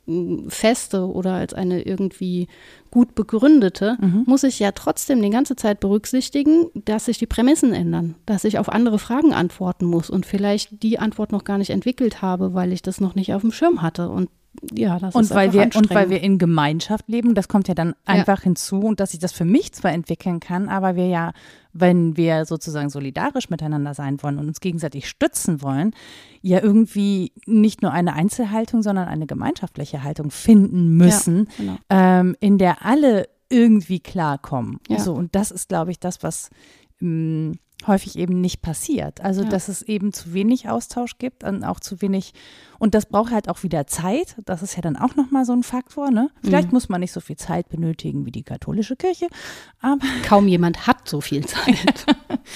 Speaker 2: feste oder als eine irgendwie gut begründete, mhm. muss ich ja trotzdem die ganze Zeit berücksichtigen, dass sich die Prämissen ändern, dass ich auf andere Fragen antworten muss und vielleicht die Antwort noch gar nicht entwickelt habe, weil ich das noch nicht auf dem Schirm hatte. Und ja, das
Speaker 1: und
Speaker 2: ist
Speaker 1: weil
Speaker 2: einfach
Speaker 1: wir
Speaker 2: anstrengend.
Speaker 1: Und weil wir in Gemeinschaft leben, das kommt ja dann einfach ja. hinzu und dass ich das für mich zwar entwickeln kann, aber wir ja, wenn wir sozusagen solidarisch miteinander sein wollen und uns gegenseitig stützen wollen, ja irgendwie nicht nur eine Einzelhaltung, sondern eine gemeinschaftliche Haltung finden müssen, ja, genau. ähm, in der alle irgendwie klarkommen. Ja. So, und das ist, glaube ich, das, was ähm, häufig eben nicht passiert. Also,
Speaker 2: Ja.
Speaker 1: dass es eben zu wenig Austausch gibt und auch zu wenig, und das braucht halt auch wieder Zeit. Das ist ja dann auch nochmal so ein Faktor, ne? Vielleicht
Speaker 2: Mhm.
Speaker 1: muss man nicht so viel Zeit benötigen wie die katholische Kirche, aber
Speaker 2: Kaum jemand hat so viel Zeit.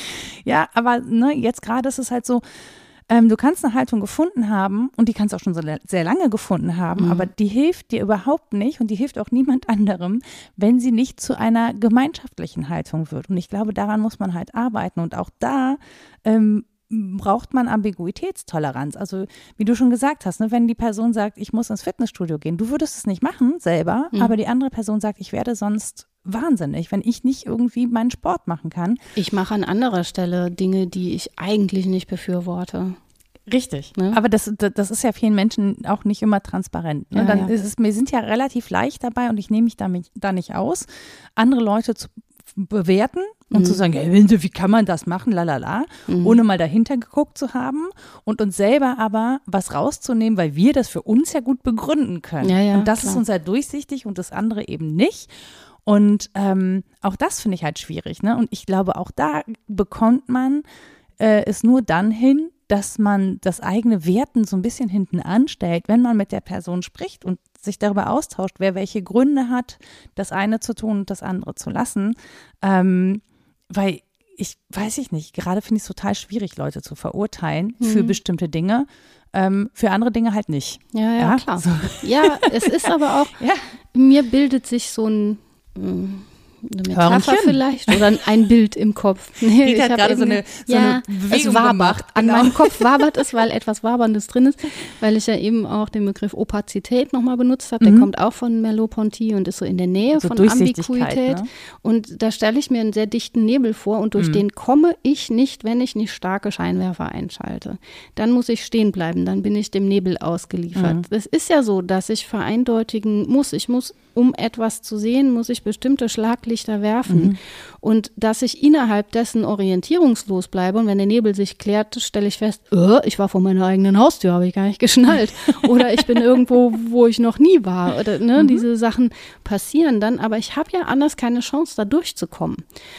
Speaker 1: ja, aber ne, jetzt gerade ist es halt so, ähm, du kannst eine Haltung gefunden haben und die kannst du auch schon so le- sehr lange gefunden haben,
Speaker 2: Mhm.
Speaker 1: aber die hilft dir überhaupt nicht und die hilft auch niemand anderem, wenn sie nicht zu einer gemeinschaftlichen Haltung wird. Und ich glaube, daran muss man halt arbeiten und auch da ähm, braucht man Ambiguitätstoleranz. Also wie du schon gesagt hast, ne, wenn die Person sagt, ich muss ins Fitnessstudio gehen, du würdest es nicht machen selber,
Speaker 2: Mhm.
Speaker 1: aber die andere Person sagt, ich werde sonst wahnsinnig, wenn ich nicht irgendwie meinen Sport machen kann.
Speaker 2: Ich mache an anderer Stelle Dinge, die ich eigentlich nicht befürworte.
Speaker 1: Richtig.
Speaker 2: Ne?
Speaker 1: Aber das, das das ist ja vielen Menschen auch nicht immer transparent. Ne?
Speaker 2: Ja,
Speaker 1: Dann
Speaker 2: ja.
Speaker 1: ist es, wir sind ja relativ leicht dabei und ich nehme mich da, mich da nicht aus, andere Leute zu bewerten und
Speaker 2: Mhm.
Speaker 1: zu sagen, ja, wie kann man das machen, lalala,
Speaker 2: Mhm.
Speaker 1: ohne mal dahinter geguckt zu haben und uns selber aber was rauszunehmen, weil wir das für uns ja gut begründen können.
Speaker 2: Ja, ja,
Speaker 1: und das
Speaker 2: klar.
Speaker 1: ist uns ja durchsichtig und das andere eben nicht. Und ähm, auch das finde ich halt schwierig. Ne? Und ich glaube, auch da bekommt man äh, es nur dann hin, dass man das eigene Werten so ein bisschen hinten anstellt, wenn man mit der Person spricht und sich darüber austauscht, wer welche Gründe hat, das eine zu tun und das andere zu lassen. Ähm, weil ich weiß ich nicht, gerade finde ich es total schwierig, Leute zu verurteilen für
Speaker 2: Mhm.
Speaker 1: bestimmte Dinge, ähm, für andere Dinge halt nicht.
Speaker 2: Ja, ja,
Speaker 1: Ja,
Speaker 2: klar.
Speaker 1: so.
Speaker 2: Ja, es ist aber auch,
Speaker 1: Ja.
Speaker 2: mir bildet sich so ein, mm, eine Metapher
Speaker 1: Hörnchen?
Speaker 2: vielleicht oder ein Bild im Kopf. Nee,
Speaker 1: Rita hat
Speaker 2: hab
Speaker 1: gerade so
Speaker 2: irgendwie-
Speaker 1: eine- so
Speaker 2: ja,
Speaker 1: eine Bewegung
Speaker 2: es wabert.
Speaker 1: gemacht,
Speaker 2: An
Speaker 1: genau.
Speaker 2: meinem Kopf wabert es, weil etwas Waberndes drin ist, weil ich ja eben auch den Begriff Opazität nochmal benutzt habe. Der
Speaker 1: Mhm.
Speaker 2: kommt auch von Merleau-Ponty und ist so in der Nähe
Speaker 1: So
Speaker 2: von
Speaker 1: Durchsichtigkeit,
Speaker 2: Ambiguität.
Speaker 1: ne?
Speaker 2: Und da stelle ich mir einen sehr dichten Nebel vor und durch
Speaker 1: Mhm.
Speaker 2: den komme ich nicht, wenn ich nicht starke Scheinwerfer einschalte. Dann muss ich stehen bleiben, dann bin ich dem Nebel ausgeliefert. Es ist ja so, dass ich vereindeutigen muss. Ich muss, um etwas zu sehen, muss ich bestimmte Schlaglichter werfen. Und dass ich innerhalb dessen orientierungslos bleibe und wenn der Nebel sich klärt, stelle ich fest, äh, ich war vor meiner eigenen Haustür, habe ich gar nicht geschnallt. Oder ich bin irgendwo, wo ich noch nie war. Oder, ne, diese Sachen passieren dann, aber ich habe ja anders keine Chance, da durchzukommen.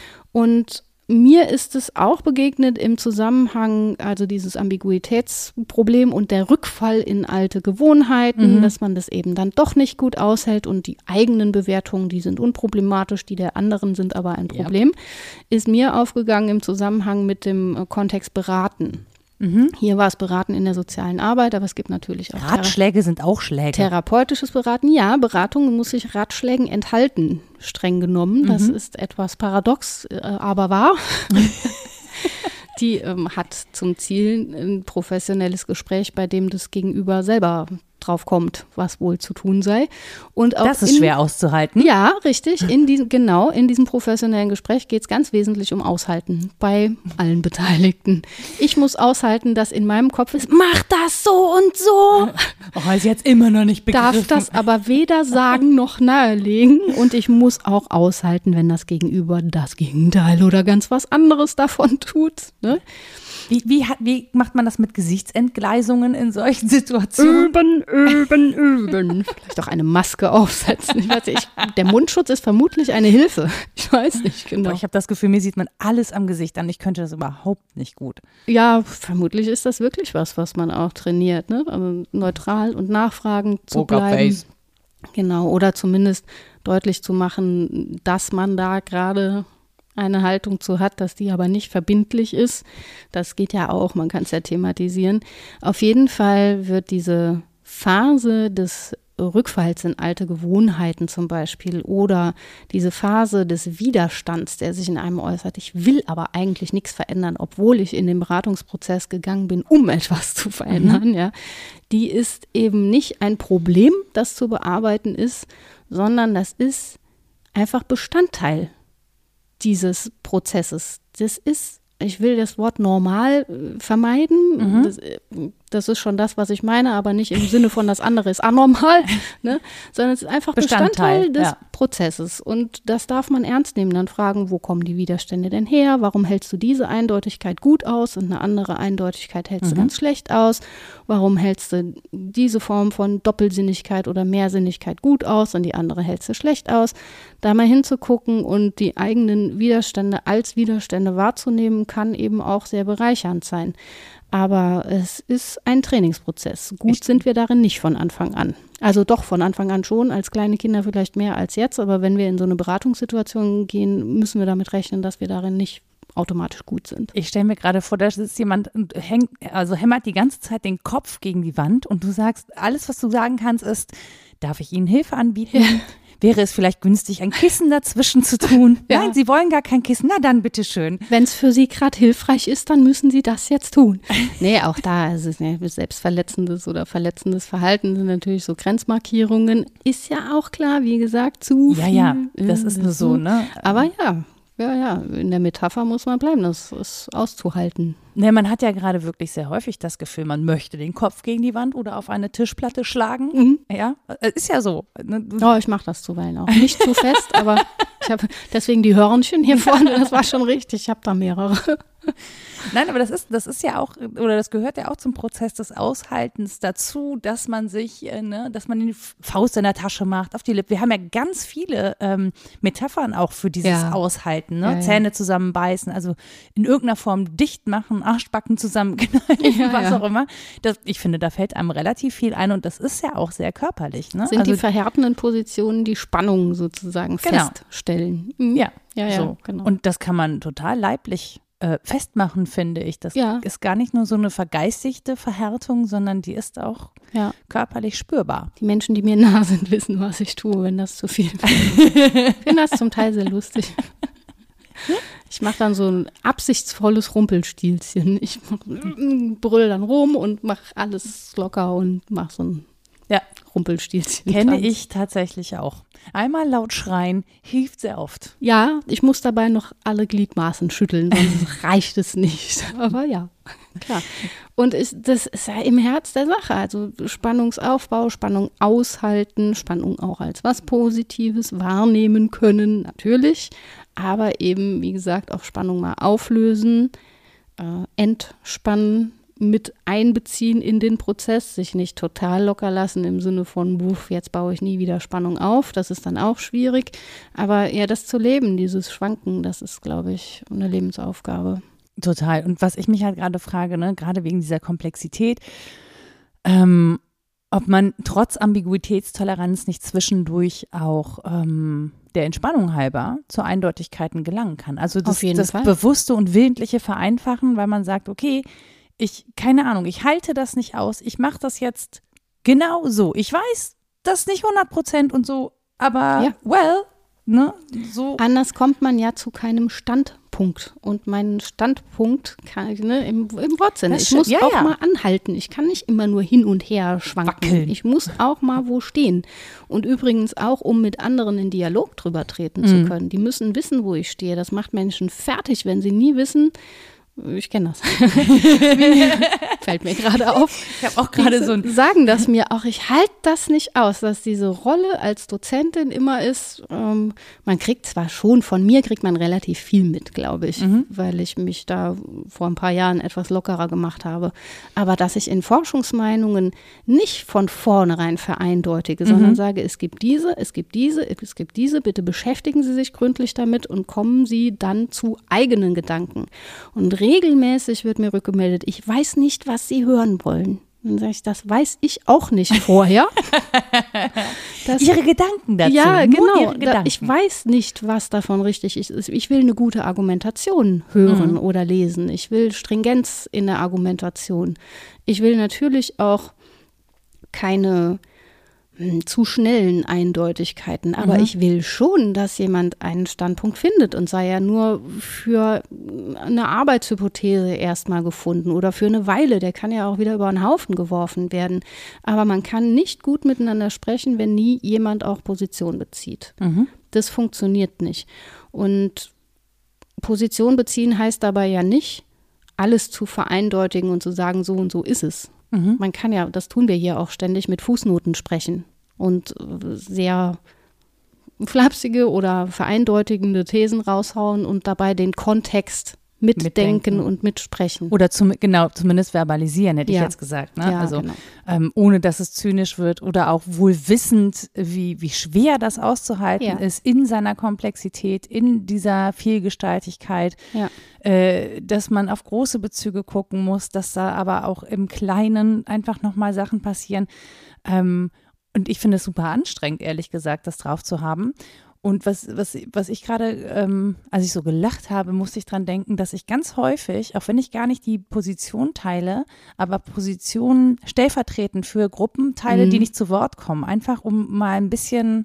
Speaker 2: Und mir ist es auch begegnet im Zusammenhang, also dieses Ambiguitätsproblem und der Rückfall in alte Gewohnheiten,
Speaker 1: Mhm.
Speaker 2: dass man das eben dann doch nicht gut aushält und die eigenen Bewertungen, die sind unproblematisch, die der anderen sind aber ein
Speaker 1: Ja.
Speaker 2: Problem, ist mir aufgegangen im Zusammenhang mit dem äh, Kontext Beraten.
Speaker 1: Mhm.
Speaker 2: Hier war es Beraten in der sozialen Arbeit, aber es gibt natürlich auch Thera-
Speaker 1: Ratschläge sind auch Schläge.
Speaker 2: Therapeutisches Beraten. Ja, Beratung muss sich Ratschlägen enthalten, streng genommen. Das
Speaker 1: Mhm.
Speaker 2: ist etwas paradox, äh, aber wahr. Die ähm, hat zum Ziel ein professionelles Gespräch, bei dem das Gegenüber selber drauf kommt, was wohl zu tun sei. Und auch
Speaker 1: Das ist
Speaker 2: in,
Speaker 1: schwer auszuhalten.
Speaker 2: Ja, richtig. In diesem, genau, in diesem professionellen Gespräch geht es ganz wesentlich um Aushalten bei allen Beteiligten. Ich muss aushalten, dass in meinem Kopf ist, mach das so und so.
Speaker 1: Oh, ist jetzt immer noch nicht begriffen.
Speaker 2: Darf das aber weder sagen noch nahelegen. Und ich muss auch aushalten, wenn das Gegenüber das Gegenteil oder ganz was anderes davon tut. Ne?
Speaker 1: Wie, wie, hat, wie macht man das mit Gesichtsentgleisungen in solchen Situationen?
Speaker 2: Üben, üben, üben. Vielleicht auch eine Maske aufsetzen. Ich weiß nicht, ich, der Mundschutz ist vermutlich eine Hilfe. Ich weiß nicht genau.
Speaker 1: Boah, ich habe das Gefühl, mir sieht man alles am Gesicht an. Ich könnte das überhaupt nicht gut.
Speaker 2: Ja, vermutlich ist das wirklich was, was man auch trainiert. Ne? Also neutral und nachfragend zu bleiben. Genau, oder zumindest deutlich zu machen, dass man da gerade eine Haltung zu hat, dass die aber nicht verbindlich ist. Das geht ja auch, man kann es ja thematisieren. Auf jeden Fall wird diese Phase des Rückfalls in alte Gewohnheiten zum Beispiel oder diese Phase des Widerstands, der sich in einem äußert, ich will aber eigentlich nichts verändern, obwohl ich in den Beratungsprozess gegangen bin, um etwas zu verändern, mhm. ja, die ist eben nicht ein Problem, das zu bearbeiten ist, sondern das ist einfach Bestandteil dieses Prozesses. Das ist, ich will das Wort normal äh, vermeiden.
Speaker 1: Mhm.
Speaker 2: Das, äh, das ist schon das, was ich meine, aber nicht im Sinne von das andere ist anormal, ne? Sondern es ist einfach Bestandteil, Bestandteil des ja. Prozesses. Und das darf man ernst nehmen. Dann fragen, wo kommen die Widerstände denn her? Warum hältst du diese Eindeutigkeit gut aus und eine andere Eindeutigkeit hältst mhm. du ganz schlecht aus? Warum hältst du diese Form von Doppelsinnigkeit oder Mehrsinnigkeit gut aus und die andere hältst du schlecht aus? Da mal hinzugucken und die eigenen Widerstände als Widerstände wahrzunehmen, kann eben auch sehr bereichernd sein. Aber es ist ein Trainingsprozess. Gut ich sind wir darin nicht von Anfang an. Also doch von Anfang an schon, als kleine Kinder vielleicht mehr als jetzt. Aber wenn wir in so eine Beratungssituation gehen, müssen wir damit rechnen, dass wir darin nicht automatisch gut sind.
Speaker 1: Ich stelle mir gerade vor, da ist jemand und hängt, also hämmert die ganze Zeit den Kopf gegen die Wand und du sagst, alles, was du sagen kannst, ist, darf ich Ihnen Hilfe anbieten? Ja. Wäre es vielleicht günstig, ein Kissen dazwischen zu tun? Ja. Nein, Sie wollen gar kein Kissen. Na dann, bitteschön.
Speaker 2: Wenn es für Sie gerade hilfreich ist, dann müssen Sie das jetzt tun. Nee, auch da ist es ja, selbstverletzendes oder verletzendes Verhalten sind natürlich so Grenzmarkierungen. Ist ja auch klar, wie gesagt, zu
Speaker 1: ja,
Speaker 2: viel.
Speaker 1: Ja, ja, das ist nur so, ne?
Speaker 2: Aber ja, ja, ja, in der Metapher muss man bleiben, das ist auszuhalten.
Speaker 1: Ne, man hat ja gerade wirklich sehr häufig das Gefühl, man möchte den Kopf gegen die Wand oder auf eine Tischplatte schlagen. Mhm. Ja, ist ja so.
Speaker 2: Oh, ich mache das zuweilen auch. Nicht zu fest, aber ich habe deswegen die Hörnchen hier vorne, das war schon richtig, ich habe da mehrere.
Speaker 1: Nein, aber das ist, das ist ja auch, oder das gehört ja auch zum Prozess des Aushaltens dazu, dass man sich, äh, ne, dass man die Faust in der Tasche macht, auf die Lippe. Wir haben ja ganz viele ähm, Metaphern auch für dieses ja. Aushalten, ne? Ja, ja. Zähne zusammenbeißen, also in irgendeiner Form dicht machen, Arschbacken zusammenknallen, ja, was ja. auch immer. Das, ich finde, da fällt einem relativ viel ein und das ist ja auch sehr körperlich. Ne?
Speaker 2: Sind
Speaker 1: also,
Speaker 2: die verhärtenden Positionen die Spannung sozusagen
Speaker 1: genau.
Speaker 2: feststellen.
Speaker 1: Mhm. Ja, ja, ja
Speaker 2: so. genau.
Speaker 1: Und das kann man total leiblich äh, festmachen, finde ich. Das ja. ist gar nicht nur so eine vergeistigte Verhärtung, sondern die ist auch ja. körperlich spürbar.
Speaker 2: Die Menschen, die mir nah sind, wissen, was ich tue, wenn das zu viel wird. Ich finde das zum Teil sehr lustig. Ich mache dann so ein absichtsvolles Rumpelstilzchen. Ich brüll dann rum und mache alles locker und mache so ein ja. Rumpelstilzchen.
Speaker 1: Kenne ich tatsächlich auch. Einmal laut schreien hilft sehr oft.
Speaker 2: Ja, ich muss dabei noch alle Gliedmaßen schütteln, sonst reicht es nicht. Aber ja, klar. Und ich, das ist ja im Herz der Sache. Also Spannungsaufbau, Spannung aushalten, Spannung auch als was Positives wahrnehmen können, natürlich. Aber eben, wie gesagt, auch Spannung mal auflösen, äh, entspannen, mit einbeziehen in den Prozess, sich nicht total locker lassen im Sinne von, buff, jetzt baue ich nie wieder Spannung auf, das ist dann auch schwierig. Aber ja, das zu leben, dieses Schwanken, das ist, glaube ich, eine Lebensaufgabe.
Speaker 1: Total. Und was ich mich halt gerade frage, ne, gerade wegen dieser Komplexität, ähm, ob man trotz Ambiguitätstoleranz nicht zwischendurch auch ähm, der Entspannung halber zu Eindeutigkeiten gelangen kann. Also das, das bewusste und willentliche Vereinfachen, weil man sagt, okay, ich, keine Ahnung, ich halte das nicht aus, ich mache das jetzt genau so. Ich weiß, das nicht hundert Prozent und so, aber ja. well, ne, so.
Speaker 2: Anders kommt man ja zu keinem Standpunkt. Und mein Standpunkt kann, ne, im, im Wortsinne. Ich muss ja, auch ja. mal anhalten. Ich kann nicht immer nur hin und her schwanken. Wackeln. Ich muss auch mal wo stehen. Und übrigens auch, um mit anderen in Dialog drüber treten mhm. zu können. Die müssen wissen, wo ich stehe. Das macht Menschen fertig, wenn sie nie wissen, ich kenne das. Fällt mir gerade auf.
Speaker 1: Ich habe auch gerade so ein
Speaker 2: sagen das mir auch, ich halte das nicht aus, dass diese Rolle als Dozentin immer ist, ähm, man kriegt zwar schon, von mir kriegt man relativ viel mit, glaube ich, mhm. weil ich mich da vor ein paar Jahren etwas lockerer gemacht habe, aber dass ich in Forschungsmeinungen nicht von vornherein vereindeutige, mhm. sondern sage, es gibt diese, es gibt diese, es gibt diese, bitte beschäftigen Sie sich gründlich damit und kommen Sie dann zu eigenen Gedanken. Und regelmäßig wird mir rückgemeldet, ich weiß nicht, was Sie hören wollen. Dann sage ich, das weiß ich auch nicht vorher.
Speaker 1: das, Ihre Gedanken dazu.
Speaker 2: Ja,
Speaker 1: Nur
Speaker 2: genau.
Speaker 1: Ihre Gedanken.
Speaker 2: Da, ich weiß nicht, was davon richtig ist. Ich will eine gute Argumentation hören mhm. oder lesen. Ich will Stringenz in der Argumentation. Ich will natürlich auch keine zu schnellen Eindeutigkeiten, aber mhm. ich will schon, dass jemand einen Standpunkt findet und sei ja nur für eine Arbeitshypothese erstmal gefunden oder für eine Weile, der kann ja auch wieder über einen Haufen geworfen werden, aber man kann nicht gut miteinander sprechen, wenn nie jemand auch Position bezieht. Mhm. Das funktioniert nicht. Und Position beziehen heißt dabei ja nicht, alles zu vereindeutigen und zu sagen, so und so ist es. Mhm. Man kann ja, das tun wir hier auch ständig, mit Fußnoten sprechen und sehr flapsige oder vereindeutigende Thesen raushauen und dabei den Kontext mitdenken, mitdenken und mitsprechen.
Speaker 1: Oder zum, genau, zumindest verbalisieren, hätte
Speaker 2: ja.
Speaker 1: ich jetzt gesagt. Ne?
Speaker 2: Ja,
Speaker 1: also
Speaker 2: genau.
Speaker 1: ähm, ohne, dass es zynisch wird oder auch wohl wissend, wie, wie schwer das auszuhalten
Speaker 2: ja.
Speaker 1: ist in seiner Komplexität, in dieser Vielgestaltigkeit,
Speaker 2: ja.
Speaker 1: äh, dass man auf große Bezüge gucken muss, dass da aber auch im Kleinen einfach nochmal Sachen passieren. Ähm, und ich finde es super anstrengend, ehrlich gesagt, das drauf zu haben. Und was, was, was ich gerade, ähm, als ich so gelacht habe, musste ich dran denken, dass ich ganz häufig, auch wenn ich gar nicht die Position teile, aber Positionen stellvertretend für Gruppen teile, mhm. die nicht zu Wort kommen. Einfach um mal ein bisschen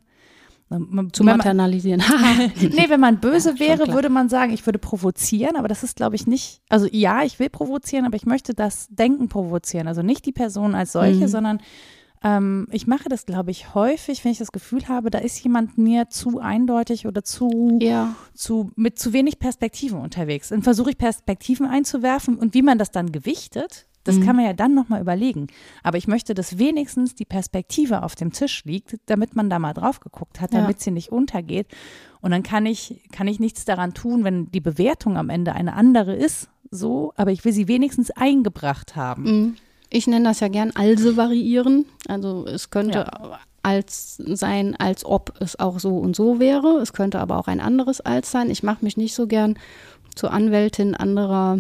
Speaker 2: zu maternalisieren.
Speaker 1: Nee, wenn man böse ja, wäre, würde man sagen, ich würde provozieren, aber das ist, glaube ich, nicht, also ja, ich will provozieren, aber ich möchte das Denken provozieren. Also nicht die Person als solche, mhm. sondern Ähm, ich mache das, glaube ich, häufig, wenn ich das Gefühl habe, da ist jemand mir zu eindeutig oder zu,
Speaker 2: ja.
Speaker 1: zu mit zu wenig Perspektiven unterwegs. Dann versuche ich Perspektiven einzuwerfen und wie man das dann gewichtet, das mhm. kann man ja dann nochmal überlegen. Aber ich möchte, dass wenigstens die Perspektive auf dem Tisch liegt, damit man da mal drauf geguckt hat, damit ja. sie nicht untergeht. Und dann kann ich, kann ich nichts daran tun, wenn die Bewertung am Ende eine andere ist, so, aber ich will sie wenigstens eingebracht haben.
Speaker 2: Mhm. Ich nenne das ja gern also variieren. Also es könnte ja. als sein, als ob es auch so und so wäre. Es könnte aber auch ein anderes als sein. Ich mache mich nicht so gern zur Anwältin anderer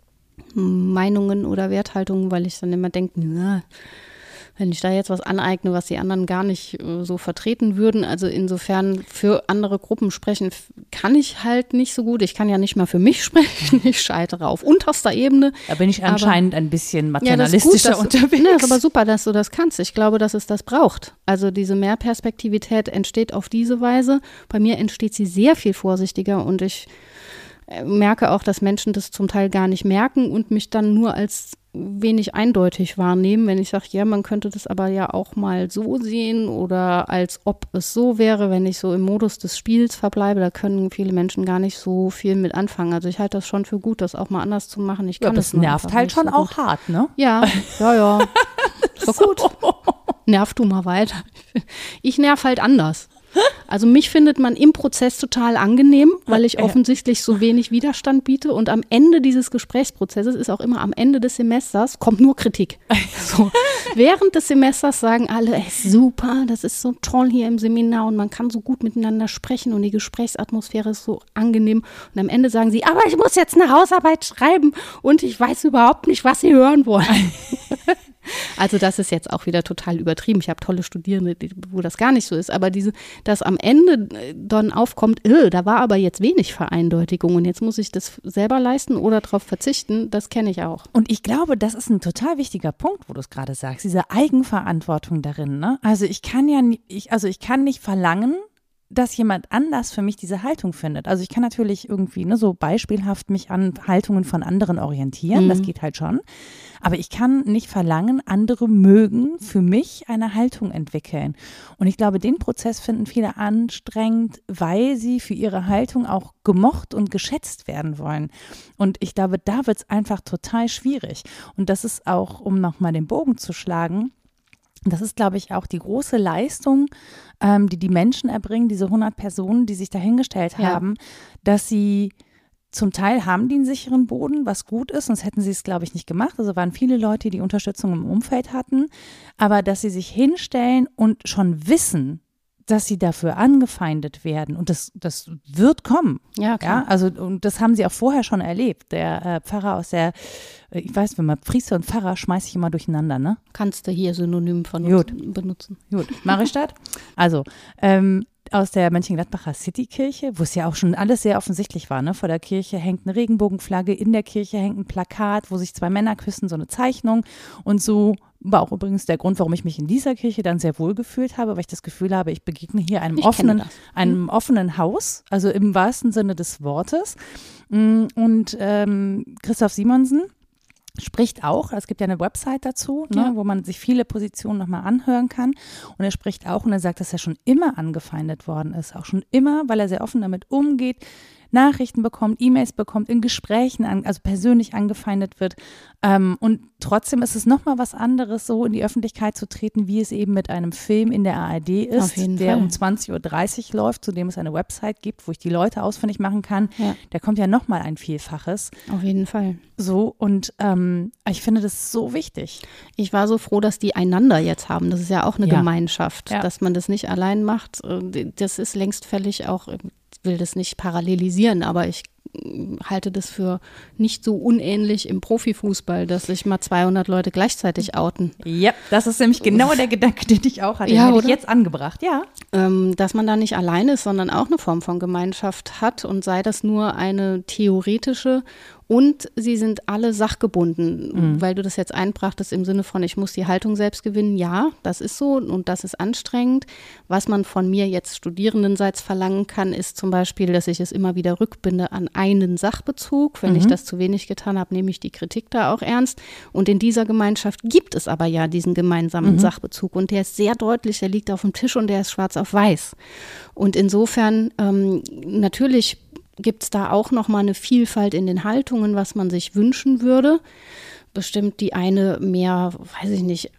Speaker 2: Meinungen oder Werthaltungen, weil ich dann immer denke, na, wenn ich da jetzt was aneigne, was die anderen gar nicht äh, so vertreten würden. Also insofern für andere Gruppen sprechen kann ich halt nicht so gut. Ich kann ja nicht mal für mich sprechen. Ich scheitere auf unterster Ebene.
Speaker 1: Da bin ich anscheinend aber, ein bisschen maternalistischer
Speaker 2: ja, das ist gut, dass,
Speaker 1: unterwegs.
Speaker 2: Ne, das ist aber super, dass du das kannst. Ich glaube, dass es das braucht. Also diese Mehrperspektivität entsteht auf diese Weise. Bei mir entsteht sie sehr viel vorsichtiger und ich äh, merke auch, dass Menschen das zum Teil gar nicht merken und mich dann nur als wenig eindeutig wahrnehmen, wenn ich sage, ja, man könnte das aber ja auch mal so sehen oder als ob es so wäre, wenn ich so im Modus des Spiels verbleibe, da können viele Menschen gar nicht so viel mit anfangen. Also ich halte das schon für gut, das auch mal anders zu machen. Ich kann
Speaker 1: ja, das nervt halt schon so auch gut. Hart, ne?
Speaker 2: Ja, ja, ja. Ist doch gut. Nerv du mal weiter. Ich nerv halt anders. Also mich findet man im Prozess total angenehm, weil ich offensichtlich so wenig Widerstand biete und am Ende dieses Gesprächsprozesses ist auch immer am Ende des Semesters kommt nur Kritik. So. Während des Semesters sagen alle, ey, super, das ist so toll hier im Seminar und man kann so gut miteinander sprechen und die Gesprächsatmosphäre ist so angenehm und am Ende sagen sie, aber ich muss jetzt eine Hausarbeit schreiben und ich weiß überhaupt nicht, was sie hören wollen. Also das ist jetzt auch wieder total übertrieben. Ich habe tolle Studierende, wo das gar nicht so ist. Aber diese, dass am Ende dann aufkommt, äh, da war aber jetzt wenig Vereindeutigung und jetzt muss ich das selber leisten oder darauf verzichten, das kenne ich auch.
Speaker 1: Und ich glaube, das ist ein total wichtiger Punkt, wo du es gerade sagst, diese Eigenverantwortung darin. Ne? Also ich kann ja, ich, also ich kann nicht verlangen, dass jemand anders für mich diese Haltung findet. Also ich kann natürlich irgendwie ne, so beispielhaft mich an Haltungen von anderen orientieren, mhm. das geht halt schon. Aber ich kann nicht verlangen, andere mögen für mich eine Haltung entwickeln. Und ich glaube, den Prozess finden viele anstrengend, weil sie für ihre Haltung auch gemocht und geschätzt werden wollen. Und ich glaube, da wird es einfach total schwierig. Und das ist auch, um nochmal den Bogen zu schlagen, das ist, glaube ich, auch die große Leistung, ähm, die die Menschen erbringen, diese hundert Personen, die sich dahingestellt
Speaker 2: ja.
Speaker 1: haben, dass sie zum Teil haben die einen sicheren Boden, was gut ist, sonst hätten sie es, glaube ich, nicht gemacht. Also waren viele Leute, die Unterstützung im Umfeld hatten, aber dass sie sich hinstellen und schon wissen, dass sie dafür angefeindet werden. Und das, das wird kommen.
Speaker 2: Ja, klar.
Speaker 1: Ja, also, und das haben sie auch vorher schon erlebt. Der äh, Pfarrer aus der, äh, ich weiß, wenn man Priester und Pfarrer schmeiße ich immer durcheinander, ne?
Speaker 2: Kannst du hier Synonym von
Speaker 1: Gut.
Speaker 2: benutzen.
Speaker 1: Gut, mache ich das? Also, ähm, aus der Mönchengladbacher Citykirche, wo es ja auch schon alles sehr offensichtlich war, ne? Vor der Kirche hängt eine Regenbogenflagge, in der Kirche hängt ein Plakat, wo sich zwei Männer küssen, so eine Zeichnung. Und so war auch übrigens der Grund, warum ich mich in dieser Kirche dann sehr wohl gefühlt habe, weil ich das Gefühl habe, ich begegne hier einem
Speaker 2: ich
Speaker 1: offenen, einem offenen Haus, also im wahrsten Sinne des Wortes. Und ähm, Christoph Simonsen spricht auch, es gibt ja eine Website dazu, ne,
Speaker 2: ja.
Speaker 1: wo man sich viele Positionen nochmal anhören kann. Und er spricht auch und er sagt, dass er schon immer angefeindet worden ist. Auch schon immer, weil er sehr offen damit umgeht, Nachrichten bekommt, E-Mails bekommt, in Gesprächen, an, also persönlich angefeindet wird. Ähm, und trotzdem ist es nochmal was anderes, so in die Öffentlichkeit zu treten, wie es eben mit einem Film in der A R D ist, der Fall. um zwanzig Uhr dreißig läuft, zu dem es eine Website gibt, wo ich die Leute ausfindig machen kann. Ja. Da kommt ja nochmal ein Vielfaches.
Speaker 2: Auf jeden Fall.
Speaker 1: So, und ähm, ich finde das so wichtig.
Speaker 2: Ich war so froh, dass die einander jetzt haben. Das ist ja auch eine ja. Gemeinschaft, ja. dass man das nicht allein macht. Das ist längst fällig auch, ich will das nicht parallelisieren, aber ich halte das für nicht so unähnlich im Profifußball, dass sich mal zweihundert Leute gleichzeitig outen.
Speaker 1: Ja, das ist nämlich genau der Gedanke, den ich auch hatte. Den ja, hätte ich jetzt angebracht, ja.
Speaker 2: Ähm, dass man da nicht allein ist, sondern auch eine Form von Gemeinschaft hat und sei das nur eine theoretische. Und sie sind alle sachgebunden, mhm. weil du das jetzt einbrachtest im Sinne von, ich muss die Haltung selbst gewinnen. Ja, das ist so und das ist anstrengend. Was man von mir jetzt Studierendenseits verlangen kann, ist zum Beispiel, dass ich es immer wieder rückbinde an einen Sachbezug. Wenn mhm. ich das zu wenig getan habe, nehme ich die Kritik da auch ernst. Und in dieser Gemeinschaft gibt es aber ja diesen gemeinsamen mhm. Sachbezug. Und der ist sehr deutlich, der liegt auf dem Tisch und der ist schwarz auf weiß. Und insofern ähm, natürlich gibt es da auch nochmal eine Vielfalt in den Haltungen, was man sich wünschen würde. Bestimmt die eine mehr, weiß ich nicht,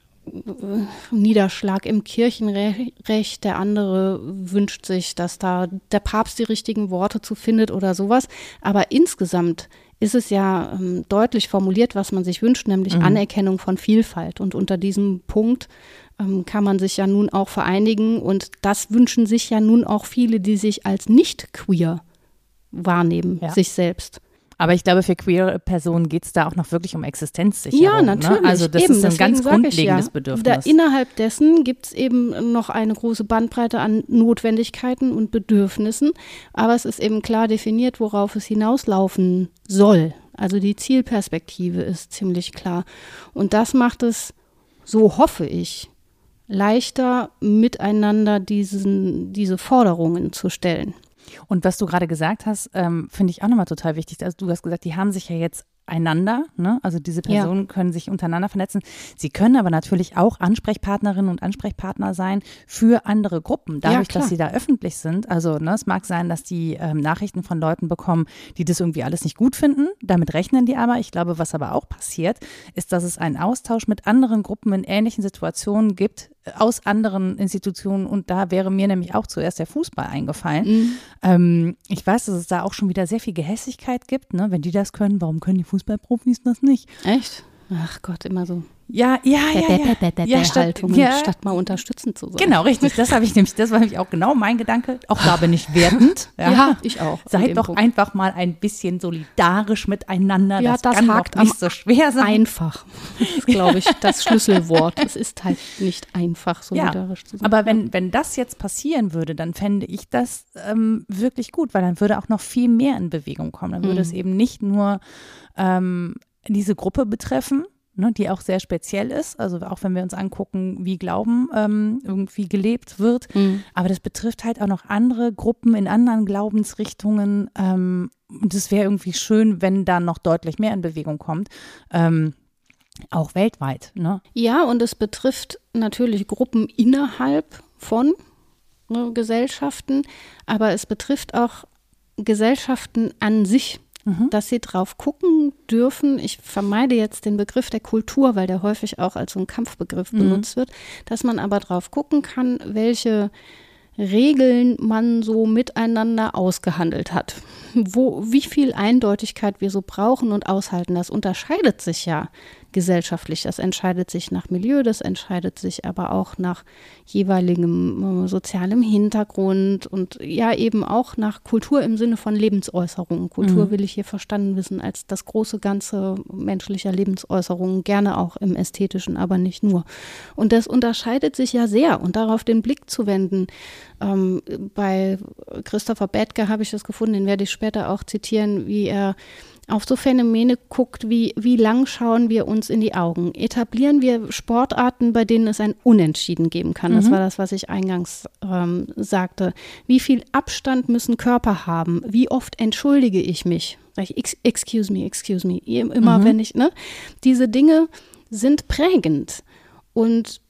Speaker 2: Niederschlag im Kirchenrecht, der andere wünscht sich, dass da der Papst die richtigen Worte zu findet oder sowas. Aber insgesamt ist es ja ähm, deutlich formuliert, was man sich wünscht, nämlich mhm. Anerkennung von Vielfalt. Und unter diesem Punkt ähm, kann man sich ja nun auch vereinigen. Und das wünschen sich ja nun auch viele, die sich als nicht queer wahrnehmen, ja. sich selbst.
Speaker 1: Aber ich glaube, für queere Personen geht es da auch noch wirklich um Existenzsicherung.
Speaker 2: Ja, natürlich.
Speaker 1: Ne? Also das
Speaker 2: eben,
Speaker 1: ist ein ganz grundlegendes
Speaker 2: ja,
Speaker 1: Bedürfnis.
Speaker 2: Da innerhalb dessen gibt es eben noch eine große Bandbreite an Notwendigkeiten und Bedürfnissen. Aber es ist eben klar definiert, worauf es hinauslaufen soll. Also die Zielperspektive ist ziemlich klar. Und das macht es, so hoffe ich, leichter, miteinander diesen, diese Forderungen zu stellen.
Speaker 1: Und was du gerade gesagt hast, ähm, finde ich auch nochmal total wichtig. Also du hast gesagt, die haben sich ja jetzt einander, ne? Also diese Personen ja. können sich untereinander vernetzen. Sie können aber natürlich auch Ansprechpartnerinnen und Ansprechpartner sein für andere Gruppen, dadurch, ja, dass sie da öffentlich sind. Also ne, es mag sein, dass die ähm, Nachrichten von Leuten bekommen, die das irgendwie alles nicht gut finden. Damit rechnen die aber. Ich glaube, was aber auch passiert, ist, dass es einen Austausch mit anderen Gruppen in ähnlichen Situationen gibt, aus anderen Institutionen, und da wäre mir nämlich auch zuerst der Fußball eingefallen. Mhm. Ähm, ich weiß, dass es da auch schon wieder sehr viel Gehässigkeit gibt, ne? Wenn die das können, warum können die Fußballprofis das nicht?
Speaker 2: Echt? Ach Gott, immer so.
Speaker 1: Ja, ja, ja, ja.
Speaker 2: ja statt, Haltungen, ja. statt mal unterstützend zu sein.
Speaker 1: Genau, richtig. Das habe ich nämlich, das war nämlich auch genau mein Gedanke. Auch da bin ich wertend.
Speaker 2: Ja, ja ich auch.
Speaker 1: Seid doch Punkt. einfach mal ein bisschen solidarisch miteinander.
Speaker 2: Ja,
Speaker 1: das,
Speaker 2: das
Speaker 1: kann
Speaker 2: hakt
Speaker 1: doch nicht so schwer sein.
Speaker 2: Einfach. Das ist, glaube ich, das Schlüsselwort. Es ist halt nicht einfach, solidarisch
Speaker 1: ja,
Speaker 2: zu sein.
Speaker 1: Aber wenn, wenn das jetzt passieren würde, dann fände ich das ähm, wirklich gut, weil dann würde auch noch viel mehr in Bewegung kommen. Dann würde mhm. es eben nicht nur ähm, diese Gruppe betreffen, ne, die auch sehr speziell ist, also auch wenn wir uns angucken, wie Glauben ähm, irgendwie gelebt wird, mhm. aber das betrifft halt auch noch andere Gruppen in anderen Glaubensrichtungen, ähm, und es wäre irgendwie schön, wenn da noch deutlich mehr in Bewegung kommt, ähm, auch weltweit. Ne?
Speaker 2: Ja, und es betrifft natürlich Gruppen innerhalb von ne, Gesellschaften, aber es betrifft auch Gesellschaften an sich, dass sie drauf gucken dürfen. Ich vermeide jetzt den Begriff der Kultur, weil der häufig auch als so ein Kampfbegriff mhm. benutzt wird, dass man aber drauf gucken kann, welche Regeln man so miteinander ausgehandelt hat. Wo, wie viel Eindeutigkeit wir so brauchen und aushalten, das unterscheidet sich ja gesellschaftlich. Das entscheidet sich nach Milieu, das entscheidet sich aber auch nach jeweiligem äh, sozialem Hintergrund und ja eben auch nach Kultur im Sinne von Lebensäußerungen. Kultur mhm. will ich hier verstanden wissen als das große Ganze menschlicher Lebensäußerungen, gerne auch im Ästhetischen, aber nicht nur. Und das unterscheidet sich ja sehr, und darauf den Blick zu wenden. Ähm, bei Christopher Bethke habe ich das gefunden, den werde ich später auch zitieren, wie er auf so Phänomene guckt, wie, wie lang schauen wir uns in die Augen? Etablieren wir Sportarten, bei denen es ein Unentschieden geben kann? Das mhm. war das, was ich eingangs ähm, sagte. Wie viel Abstand müssen Körper haben? Wie oft entschuldige ich mich? Sag ich, excuse me, excuse me. Immer mhm. wenn ich, ne? Diese Dinge sind prägend. Und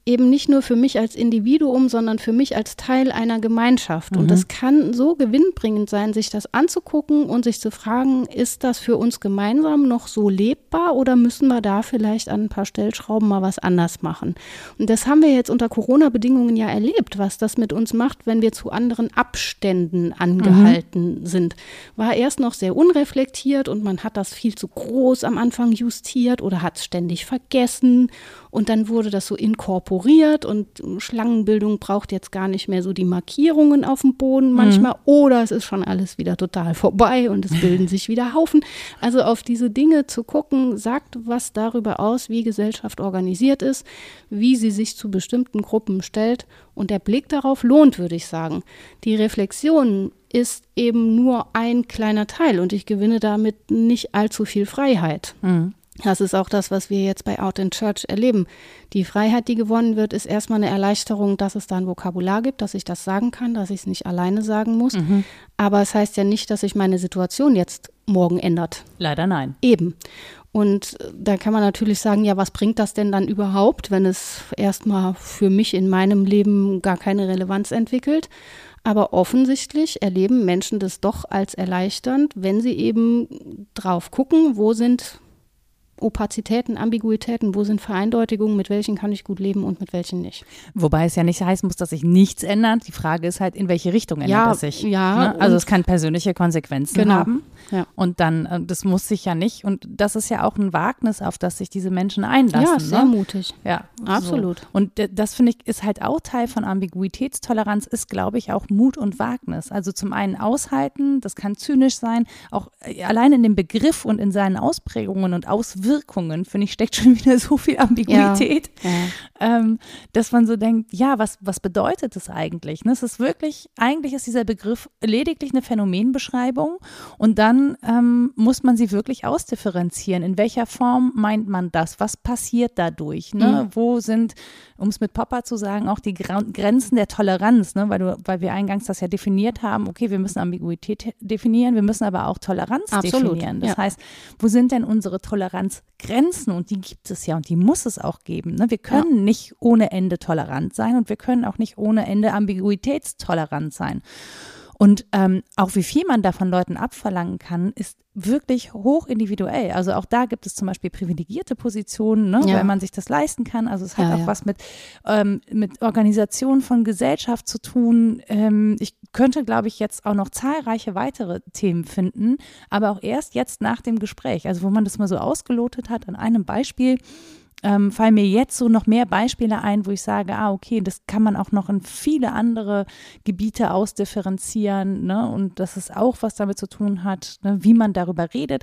Speaker 2: eben nicht nur für mich als Individuum, sondern für mich als Teil einer Gemeinschaft. Mhm. Und das kann so gewinnbringend sein, sich das anzugucken und sich zu fragen, ist das für uns gemeinsam noch so lebbar oder müssen wir da vielleicht an ein paar Stellschrauben mal was anders machen? Und das haben wir jetzt unter Corona-Bedingungen ja erlebt, was das mit uns macht, wenn wir zu anderen Abständen angehalten mhm. sind. War erst noch sehr unreflektiert und man hat das viel zu groß am Anfang justiert oder hat es ständig vergessen. Und dann wurde das so inkorporiert und Schlangenbildung braucht jetzt gar nicht mehr so die Markierungen auf dem Boden manchmal mhm. oder es ist schon alles wieder total vorbei und es bilden sich wieder Haufen. Also auf diese Dinge zu gucken, sagt was darüber aus, wie Gesellschaft organisiert ist, wie sie sich zu bestimmten Gruppen stellt und der Blick darauf lohnt, würde ich sagen. Die Reflexion ist eben nur ein kleiner Teil und ich gewinne damit nicht allzu viel Freiheit. Mhm. Das ist auch das, was wir jetzt bei Out in Church erleben. Die Freiheit, die gewonnen wird, ist erstmal eine Erleichterung, dass es da ein Vokabular gibt, dass ich das sagen kann, dass ich es nicht alleine sagen muss. Mhm. Aber es heißt ja nicht, dass sich meine Situation jetzt morgen ändert.
Speaker 1: Leider nein.
Speaker 2: Eben. Und da kann man natürlich sagen, ja, was bringt das denn dann überhaupt, wenn es erstmal für mich in meinem Leben gar keine Relevanz entwickelt? Aber offensichtlich erleben Menschen das doch als erleichternd, wenn sie eben drauf gucken, wo sind Opazitäten, Ambiguitäten, wo sind Vereindeutigungen, mit welchen kann ich gut leben und mit welchen nicht.
Speaker 1: Wobei es ja nicht heißen muss, dass sich nichts ändert. Die Frage ist halt, in welche Richtung ändert
Speaker 2: ja,
Speaker 1: es sich.
Speaker 2: Ja,
Speaker 1: ne? Also es kann persönliche Konsequenzen
Speaker 2: genau.
Speaker 1: haben.
Speaker 2: Ja.
Speaker 1: Und dann, das muss sich ja nicht. Und das ist ja auch ein Wagnis, auf das sich diese Menschen einlassen.
Speaker 2: Ja, sehr
Speaker 1: ne?
Speaker 2: mutig.
Speaker 1: Ja,
Speaker 2: absolut.
Speaker 1: So. Und das, finde ich, ist halt auch Teil von Ambiguitätstoleranz, ist, glaube ich, auch Mut und Wagnis. Also zum einen aushalten, das kann zynisch sein, auch allein in dem Begriff und in seinen Ausprägungen und Auswirkungen, finde ich, steckt schon wieder so viel Ambiguität,
Speaker 2: ja, ja.
Speaker 1: Ähm, dass man so denkt, ja, was, was bedeutet das eigentlich? Ne? Es ist wirklich, eigentlich ist dieser Begriff lediglich eine Phänomenbeschreibung und dann ähm, muss man sie wirklich ausdifferenzieren. In welcher Form meint man das? Was passiert dadurch? Ne? Mhm. Wo sind, um es mit Popper zu sagen, auch die Gra- Grenzen der Toleranz? Ne? Weil, du, weil wir eingangs das ja definiert haben, okay, wir müssen Ambiguität definieren, wir müssen aber auch Toleranz
Speaker 2: Absolut,
Speaker 1: definieren. Das
Speaker 2: ja.
Speaker 1: heißt, wo sind denn unsere Toleranzgrenzen? Und die gibt es ja und die muss es auch geben. Ne? Wir können ja. nicht ohne Ende tolerant sein und wir können auch nicht ohne Ende ambiguitätstolerant sein. Und ähm, auch wie viel man da von Leuten abverlangen kann, ist wirklich hoch individuell. Also auch da gibt es zum Beispiel privilegierte Positionen, ne,
Speaker 2: ja.
Speaker 1: weil man sich das leisten kann. Also es hat
Speaker 2: ja,
Speaker 1: auch
Speaker 2: ja.
Speaker 1: was mit, ähm, mit Organisation von Gesellschaft zu tun. Ähm, ich könnte, glaube ich, jetzt auch noch zahlreiche weitere Themen finden, aber auch erst jetzt nach dem Gespräch. Also wo man das mal so ausgelotet hat an einem Beispiel, Ähm, fallen mir jetzt so noch mehr Beispiele ein, wo ich sage, ah, okay, das kann man auch noch in viele andere Gebiete ausdifferenzieren, ne? Und dass es auch was damit zu tun hat, ne? Wie man darüber redet.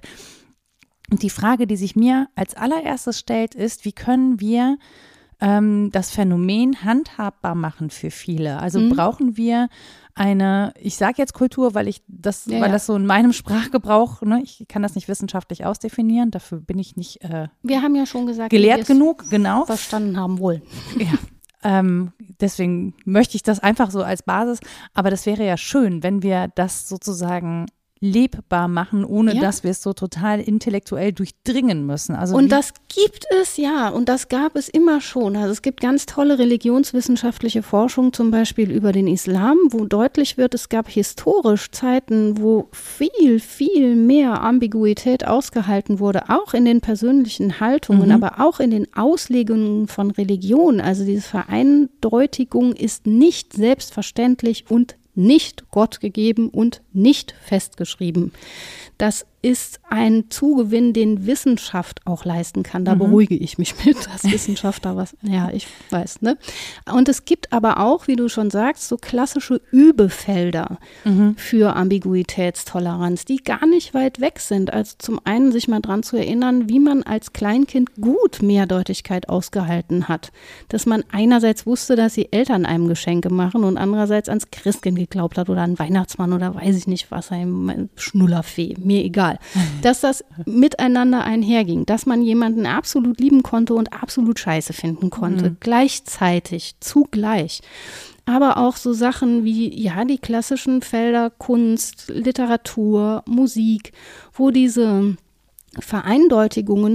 Speaker 1: Und die Frage, die sich mir als allererstes stellt, ist, wie können wir ähm, das Phänomen handhabbar machen für viele? Also mhm. brauchen wir eine, ich sage jetzt Kultur, weil ich das,
Speaker 2: ja,
Speaker 1: weil
Speaker 2: ja.
Speaker 1: das so in meinem Sprachgebrauch, ne, ich kann das nicht wissenschaftlich ausdefinieren, dafür bin ich nicht äh,
Speaker 2: Wir haben ja schon gesagt,
Speaker 1: gelehrt genug, genau.
Speaker 2: Verstanden haben wohl.
Speaker 1: Ja, ähm, deswegen möchte ich das einfach so als Basis, aber das wäre ja schön, wenn wir das sozusagen lebbar machen, ohne
Speaker 2: ja.
Speaker 1: dass wir es so total intellektuell durchdringen müssen. Also
Speaker 2: und das gibt es, ja, und das gab es immer schon. Also es gibt ganz tolle religionswissenschaftliche Forschung, zum Beispiel über den Islam, wo deutlich wird, es gab historisch Zeiten, wo viel, viel mehr Ambiguität ausgehalten wurde, auch in den persönlichen Haltungen, mhm. aber auch in den Auslegungen von Religion. Also diese Vereindeutigung ist nicht selbstverständlich und nicht Gott gegeben und nicht festgeschrieben. Das ist ein Zugewinn, den Wissenschaft auch leisten kann. Da mhm. beruhige ich mich mit, dass Wissenschaft da was, ja, ich weiß, ne? Und es gibt aber auch, wie du schon sagst, so klassische Übefelder mhm. für Ambiguitätstoleranz, die gar nicht weit weg sind. Also zum einen sich mal dran zu erinnern, wie man als Kleinkind gut Mehrdeutigkeit ausgehalten hat. Dass man einerseits wusste, dass die Eltern einem Geschenke machen und andererseits ans Christkind geglaubt hat oder an Weihnachtsmann oder weiß ich nicht was, eine Schnullerfee, mir egal. Dass das miteinander einherging, dass man jemanden absolut lieben konnte und absolut scheiße finden konnte, mhm. gleichzeitig, zugleich. Aber auch so Sachen wie, ja, die klassischen Felder Kunst, Literatur, Musik, wo diese Vereindeutigungen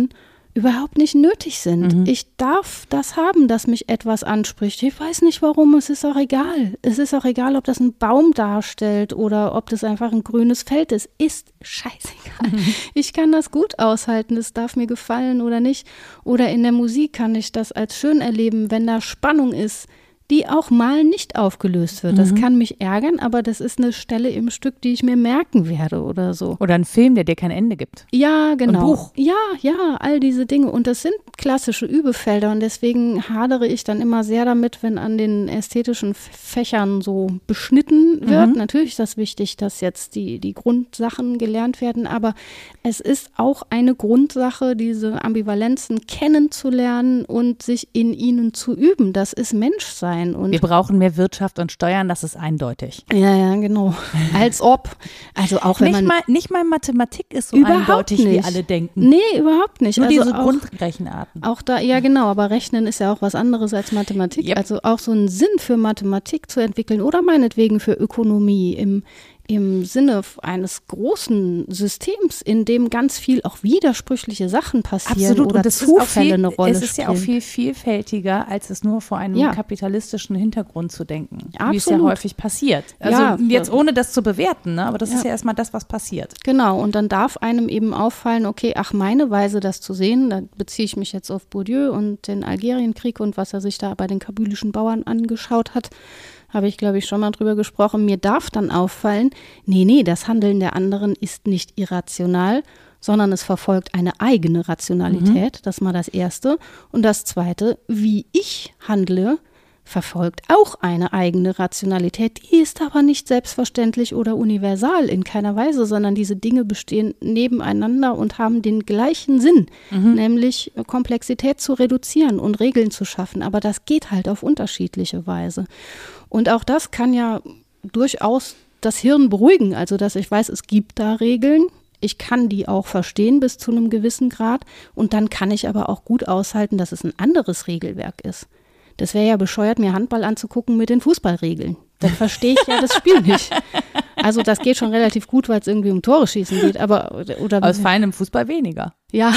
Speaker 2: überhaupt nicht nötig sind. Mhm. Ich darf das haben, dass mich etwas anspricht. Ich weiß nicht warum, es ist auch egal. Es ist auch egal, ob das ein Baum darstellt oder ob das einfach ein grünes Feld ist. Ist scheißegal. Mhm. Ich kann das gut aushalten, es darf mir gefallen oder nicht. Oder in der Musik kann ich das als schön erleben, wenn da Spannung ist, die auch mal nicht aufgelöst wird. Das mhm. kann mich ärgern, aber das ist eine Stelle im Stück, die ich mir merken werde oder so.
Speaker 1: Oder ein Film, der dir kein Ende gibt.
Speaker 2: Ja, genau.
Speaker 1: Ein Buch.
Speaker 2: Ja, ja, all diese Dinge. Und das sind klassische Übefelder und deswegen hadere ich dann immer sehr damit, wenn an den ästhetischen Fächern so beschnitten wird. Mhm. Natürlich ist das wichtig, dass jetzt die, die Grundsachen gelernt werden, aber es ist auch eine Grundsache, diese Ambivalenzen kennenzulernen und sich in ihnen zu üben. Das ist Menschsein. Und
Speaker 1: wir brauchen mehr Wirtschaft und Steuern, das ist eindeutig.
Speaker 2: Ja, ja, genau. Als ob. Also auch wenn
Speaker 1: nicht
Speaker 2: man
Speaker 1: mal, nicht mal Mathematik ist so
Speaker 2: überhaupt
Speaker 1: eindeutig,
Speaker 2: nicht.
Speaker 1: wie alle denken.
Speaker 2: Nee, überhaupt nicht.
Speaker 1: Nur
Speaker 2: also
Speaker 1: diese
Speaker 2: auch,
Speaker 1: Grundrechenarten.
Speaker 2: Auch da, ja genau, aber Rechnen ist ja auch was anderes als Mathematik. Yep. Also auch so einen Sinn für Mathematik zu entwickeln oder meinetwegen für Ökonomie im im Sinne eines großen Systems, in dem ganz viel auch widersprüchliche Sachen passieren.
Speaker 1: Absolut.
Speaker 2: Oder
Speaker 1: und das
Speaker 2: Zufälle
Speaker 1: ist auch viel,
Speaker 2: eine Rolle spielen.
Speaker 1: Es ist ja auch viel vielfältiger, als es nur vor einem ja. kapitalistischen Hintergrund zu denken,
Speaker 2: Absolut.
Speaker 1: wie es ja häufig passiert. Also
Speaker 2: ja.
Speaker 1: jetzt ohne das zu bewerten, ne? Aber das ja. ist ja erstmal das, was passiert.
Speaker 2: Genau, und dann darf einem eben auffallen, okay, ach, meine Weise, das zu sehen, da beziehe ich mich jetzt auf Bourdieu und den Algerienkrieg und was er sich da bei den kabylischen Bauern angeschaut hat, habe ich, glaube ich, schon mal drüber gesprochen. Mir darf dann auffallen, nee, nee, das Handeln der anderen ist nicht irrational, sondern es verfolgt eine eigene Rationalität. Mhm. Das ist mal das Erste. Und das Zweite, wie ich handle, verfolgt auch eine eigene Rationalität. Die ist aber nicht selbstverständlich oder universal in keiner Weise, sondern diese Dinge bestehen nebeneinander und haben den gleichen Sinn, mhm. nämlich Komplexität zu reduzieren und Regeln zu schaffen. Aber das geht halt auf unterschiedliche Weise. Und auch das kann ja durchaus das Hirn beruhigen, also dass ich weiß, es gibt da Regeln. Ich kann die auch verstehen bis zu einem gewissen Grad und dann kann ich aber auch gut aushalten, dass es ein anderes Regelwerk ist. Das wäre ja bescheuert, mir Handball anzugucken mit den Fußballregeln. Dann verstehe ich ja das Spiel nicht. Also das geht schon relativ gut, weil es irgendwie um Tore schießen geht. Aber, oder,
Speaker 1: aber es fallen im Fußball weniger.
Speaker 2: Ja,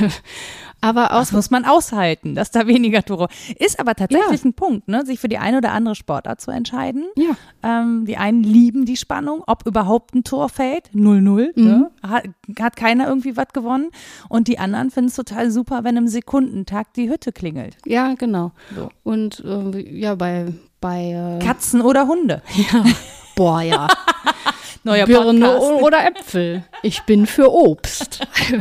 Speaker 2: aber
Speaker 1: das muss man aushalten, dass da weniger Tore. Ist aber tatsächlich
Speaker 2: ja.
Speaker 1: ein Punkt, ne? Sich für die eine oder andere Sportart zu entscheiden.
Speaker 2: Ja.
Speaker 1: Ähm, die einen lieben die Spannung, ob überhaupt ein Tor fällt, null null, mhm. ne? hat, hat keiner irgendwie was gewonnen. Und die anderen finden es total super, wenn im Sekundentakt die Hütte klingelt.
Speaker 2: Ja, genau.
Speaker 1: So.
Speaker 2: Und äh, ja, bei, bei äh
Speaker 1: Katzen oder Hunde.
Speaker 2: Ja. Boah, ja.
Speaker 1: Neuer
Speaker 2: Birne
Speaker 1: Podcast.
Speaker 2: oder Äpfel. Ich bin für Obst.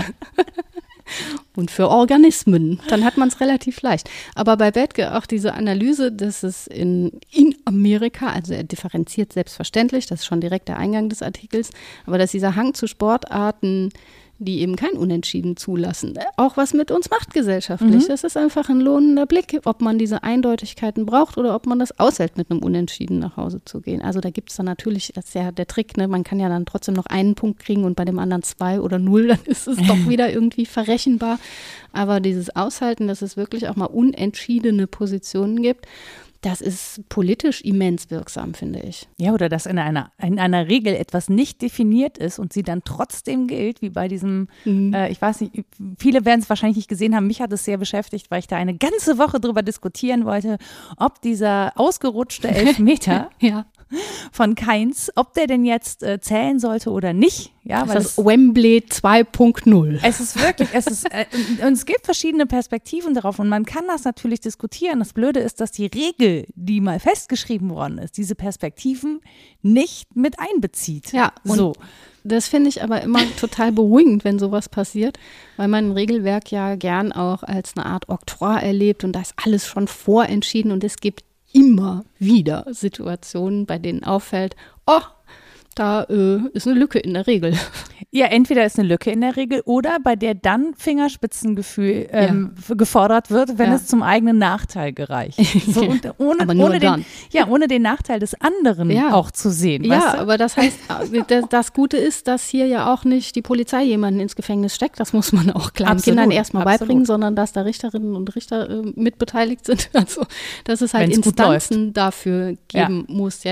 Speaker 2: Und für Organismen. Dann hat man es relativ leicht. Aber bei Bethge auch diese Analyse, dass es in, in Amerika, also er differenziert selbstverständlich, das ist schon direkt der Eingang des Artikels, aber dass dieser Hang zu Sportarten, die eben kein Unentschieden zulassen, auch was mit uns macht gesellschaftlich. Mhm. Das ist einfach ein lohnender Blick, ob man diese Eindeutigkeiten braucht oder ob man das aushält, mit einem Unentschieden nach Hause zu gehen. Also da gibt es dann natürlich, das ist ja der Trick, ne? Man kann ja dann trotzdem noch einen Punkt kriegen und bei dem anderen zwei oder null, dann ist es doch wieder irgendwie verrechenbar. Aber dieses Aushalten, dass es wirklich auch mal unentschiedene Positionen gibt, das ist politisch immens wirksam, finde ich.
Speaker 1: Ja, oder dass in einer, in einer Regel etwas nicht definiert ist und sie dann trotzdem gilt, wie bei diesem, mhm. äh, ich weiß nicht, viele werden es wahrscheinlich nicht gesehen haben, mich hat es sehr beschäftigt, weil ich da eine ganze Woche drüber diskutieren wollte, ob dieser ausgerutschte Elfmeter ja. von Keins, ob der denn jetzt äh, zählen sollte oder nicht. Ja,
Speaker 2: das weil ist das Wembley zwei Punkt null.
Speaker 1: Es ist wirklich, es ist, äh, und es gibt verschiedene Perspektiven darauf und man kann das natürlich diskutieren. Das Blöde ist, dass die Regel, die mal festgeschrieben worden ist, diese Perspektiven nicht mit einbezieht.
Speaker 2: Ja, und so. Das finde ich aber immer total beruhigend, wenn sowas passiert, weil man ein Regelwerk ja gern auch als eine Art Oktroi erlebt und da ist alles schon vorentschieden und es gibt immer wieder Situationen, bei denen auffällt, oh, da äh, ist eine Lücke in der Regel.
Speaker 1: Ja, entweder ist eine Lücke in der Regel oder bei der dann Fingerspitzengefühl ähm, ja. gefordert wird, wenn ja. es zum eigenen Nachteil gereicht. So, und ohne,
Speaker 2: aber nur
Speaker 1: ohne
Speaker 2: dann.
Speaker 1: Den, ja, ohne den Nachteil des anderen
Speaker 2: ja.
Speaker 1: auch zu sehen.
Speaker 2: Ja,
Speaker 1: weißt du?
Speaker 2: Aber das heißt, das Gute ist, dass hier ja auch nicht die Polizei jemanden ins Gefängnis steckt. Das muss man auch kleinen
Speaker 1: Absolut.
Speaker 2: Kindern erstmal
Speaker 1: Absolut.
Speaker 2: beibringen, sondern dass da Richterinnen und Richter äh, mitbeteiligt sind. Also, dass es halt
Speaker 1: Wenn's
Speaker 2: Instanzen dafür geben
Speaker 1: ja.
Speaker 2: muss. Ja, ja.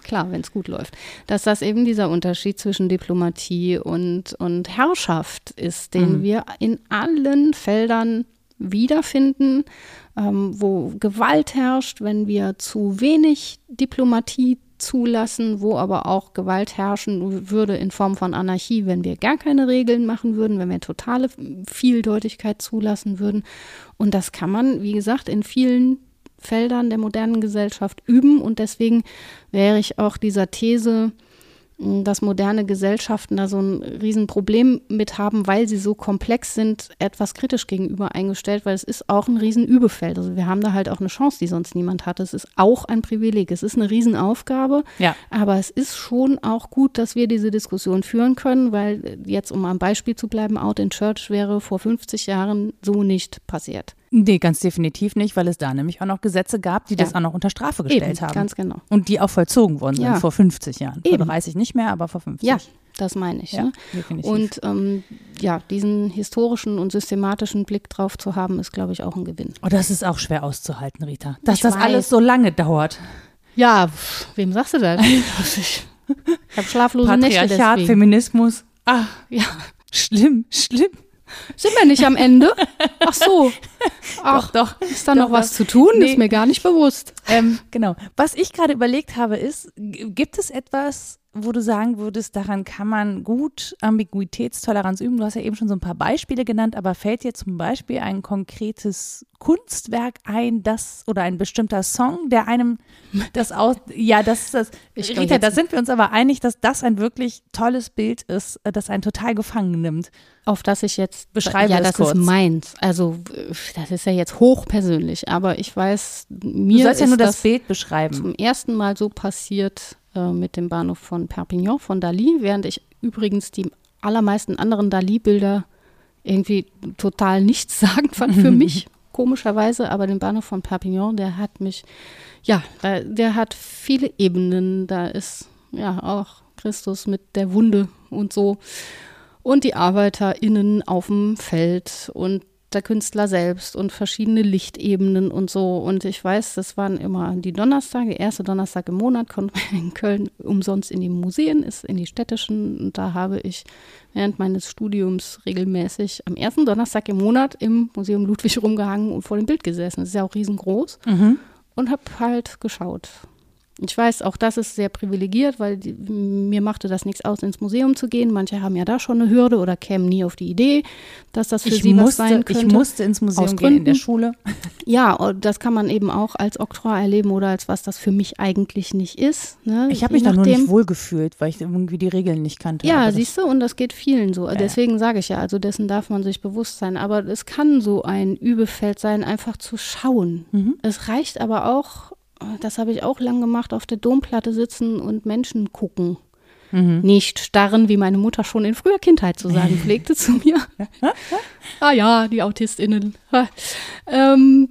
Speaker 2: klar, wenn es gut läuft. Dass das eben dieser Unterschied zwischen Diplomatie und, und Herrschaft ist, den mhm. wir in allen Feldern wiederfinden, ähm, wo Gewalt herrscht, wenn wir zu wenig Diplomatie zulassen, wo aber auch Gewalt herrschen würde in Form von Anarchie, wenn wir gar keine Regeln machen würden, wenn wir totale Vieldeutigkeit zulassen würden. Und das kann man, wie gesagt, in vielen Feldern der modernen Gesellschaft üben. Und deswegen wäre ich auch dieser These, dass moderne Gesellschaften da so ein Riesenproblem mit haben, weil sie so komplex sind, etwas kritisch gegenüber eingestellt, weil es ist auch ein Riesenübefeld. Also wir haben da halt auch eine Chance, die sonst niemand hat. Es ist auch ein Privileg. Es ist eine Riesenaufgabe,
Speaker 1: ja.
Speaker 2: aber es ist schon auch gut, dass wir diese Diskussion führen können, weil jetzt, um am Beispiel zu bleiben, Out in Church wäre vor fünfzig Jahren so nicht passiert.
Speaker 1: Nee, ganz definitiv nicht, weil es da nämlich auch noch Gesetze gab, die ja. das auch noch unter Strafe gestellt
Speaker 2: Eben,
Speaker 1: haben.
Speaker 2: Ganz genau.
Speaker 1: Und die auch vollzogen worden sind
Speaker 2: ja.
Speaker 1: vor fünfzig Jahren.
Speaker 2: Eben.
Speaker 1: Vor dreißig nicht mehr, aber vor fünfzig.
Speaker 2: Ja, das meine ich.
Speaker 1: Ja,
Speaker 2: ne?
Speaker 1: definitiv.
Speaker 2: Und ähm, ja, diesen historischen und systematischen Blick drauf zu haben, ist, glaube ich, auch ein Gewinn.
Speaker 1: Oh, das ist auch schwer auszuhalten, Rita. Dass
Speaker 2: ich
Speaker 1: das
Speaker 2: weiß.
Speaker 1: alles so lange dauert.
Speaker 2: Ja, pff, wem sagst du das? ich habe schlaflose Nächte deswegen.
Speaker 1: Patriarchat, Feminismus.
Speaker 2: Ah, ja.
Speaker 1: Schlimm, schlimm.
Speaker 2: Sind wir nicht am Ende? Ach so. Ach,
Speaker 1: doch, doch.
Speaker 2: Ist da
Speaker 1: doch,
Speaker 2: noch was
Speaker 1: doch.
Speaker 2: zu tun?
Speaker 1: Nee.
Speaker 2: Ist mir gar nicht bewusst.
Speaker 1: Ähm, genau. Was ich gerade überlegt habe, ist, g- gibt es etwas, wo du sagen würdest, daran kann man gut Ambiguitätstoleranz üben? Du hast ja eben schon so ein paar Beispiele genannt, aber fällt dir zum Beispiel ein konkretes Kunstwerk ein, das oder ein bestimmter Song, der einem das aus, ja, das ist das,
Speaker 2: Ich
Speaker 1: Rita,
Speaker 2: glaub,
Speaker 1: da
Speaker 2: jetzt-
Speaker 1: sind wir uns aber einig, dass das ein wirklich tolles Bild ist, das einen total gefangen nimmt.
Speaker 2: Auf das ich jetzt
Speaker 1: Beschreibe
Speaker 2: ja,
Speaker 1: es
Speaker 2: das
Speaker 1: kurz.
Speaker 2: ist meins. Also äh, das ist ja jetzt hochpersönlich, aber ich weiß,
Speaker 1: Du
Speaker 2: mir
Speaker 1: sollst ja
Speaker 2: ist
Speaker 1: nur das
Speaker 2: das
Speaker 1: Bild beschreiben.
Speaker 2: zum ersten Mal so passiert äh, mit dem Bahnhof von Perpignan von Dali, während ich übrigens die allermeisten anderen Dali-Bilder irgendwie total nichtssagend fand für mich, komischerweise, aber den Bahnhof von Perpignan, der hat mich, ja, der, der hat viele Ebenen, da ist ja auch Christus mit der Wunde und so und die ArbeiterInnen auf dem Feld und der Künstler selbst und verschiedene Lichtebenen und so. Und ich weiß, das waren immer die Donnerstage, erste Donnerstag im Monat, konnte man in Köln umsonst in die Museen, ist in die städtischen. Und da habe ich während meines Studiums regelmäßig am ersten Donnerstag im Monat im Museum Ludwig rumgehangen und vor dem Bild gesessen. Das ist ja auch riesengroß.
Speaker 1: Mhm.
Speaker 2: Und habe halt geschaut. Ich weiß, auch das ist sehr privilegiert, weil die, mir machte das nichts aus, ins Museum zu gehen. Manche haben ja da schon eine Hürde oder kämen nie auf die Idee, dass das für
Speaker 1: Ich
Speaker 2: sie was
Speaker 1: musste,
Speaker 2: sein könnte.
Speaker 1: ich musste ins Museum
Speaker 2: Aus
Speaker 1: gehen in der
Speaker 2: Gründen.
Speaker 1: Schule.
Speaker 2: Ja, und das kann man eben auch als Oktroi erleben oder als was das für mich eigentlich nicht ist. Ne?
Speaker 1: Ich habe
Speaker 2: Je
Speaker 1: mich da nur
Speaker 2: nachdem.
Speaker 1: nicht wohlgefühlt, weil ich irgendwie die Regeln nicht kannte.
Speaker 2: Ja,
Speaker 1: Aber das-
Speaker 2: siehst du, und das geht vielen so.
Speaker 1: Ja.
Speaker 2: Deswegen sage ich ja, also dessen darf man sich bewusst sein. Aber es kann so ein Übefeld sein, einfach zu schauen.
Speaker 1: Mhm.
Speaker 2: Es reicht aber auch, das habe ich auch lang gemacht, auf der Domplatte sitzen und Menschen gucken.
Speaker 1: Mhm.
Speaker 2: Nicht starren, wie meine Mutter schon in früher Kindheit zu sagen pflegte zu mir. Ah ja, die AutistInnen. ähm,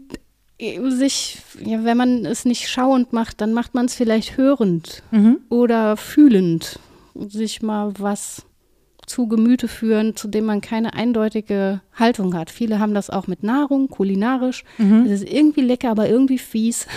Speaker 2: sich, ja, wenn man es nicht schauend macht, dann macht man es vielleicht hörend
Speaker 1: Mhm.
Speaker 2: oder fühlend. Sich mal was zu Gemüte führen, zu dem man keine eindeutige Haltung hat. Viele haben das auch mit Nahrung, kulinarisch.
Speaker 1: Mhm.
Speaker 2: Es ist irgendwie lecker, aber irgendwie fies.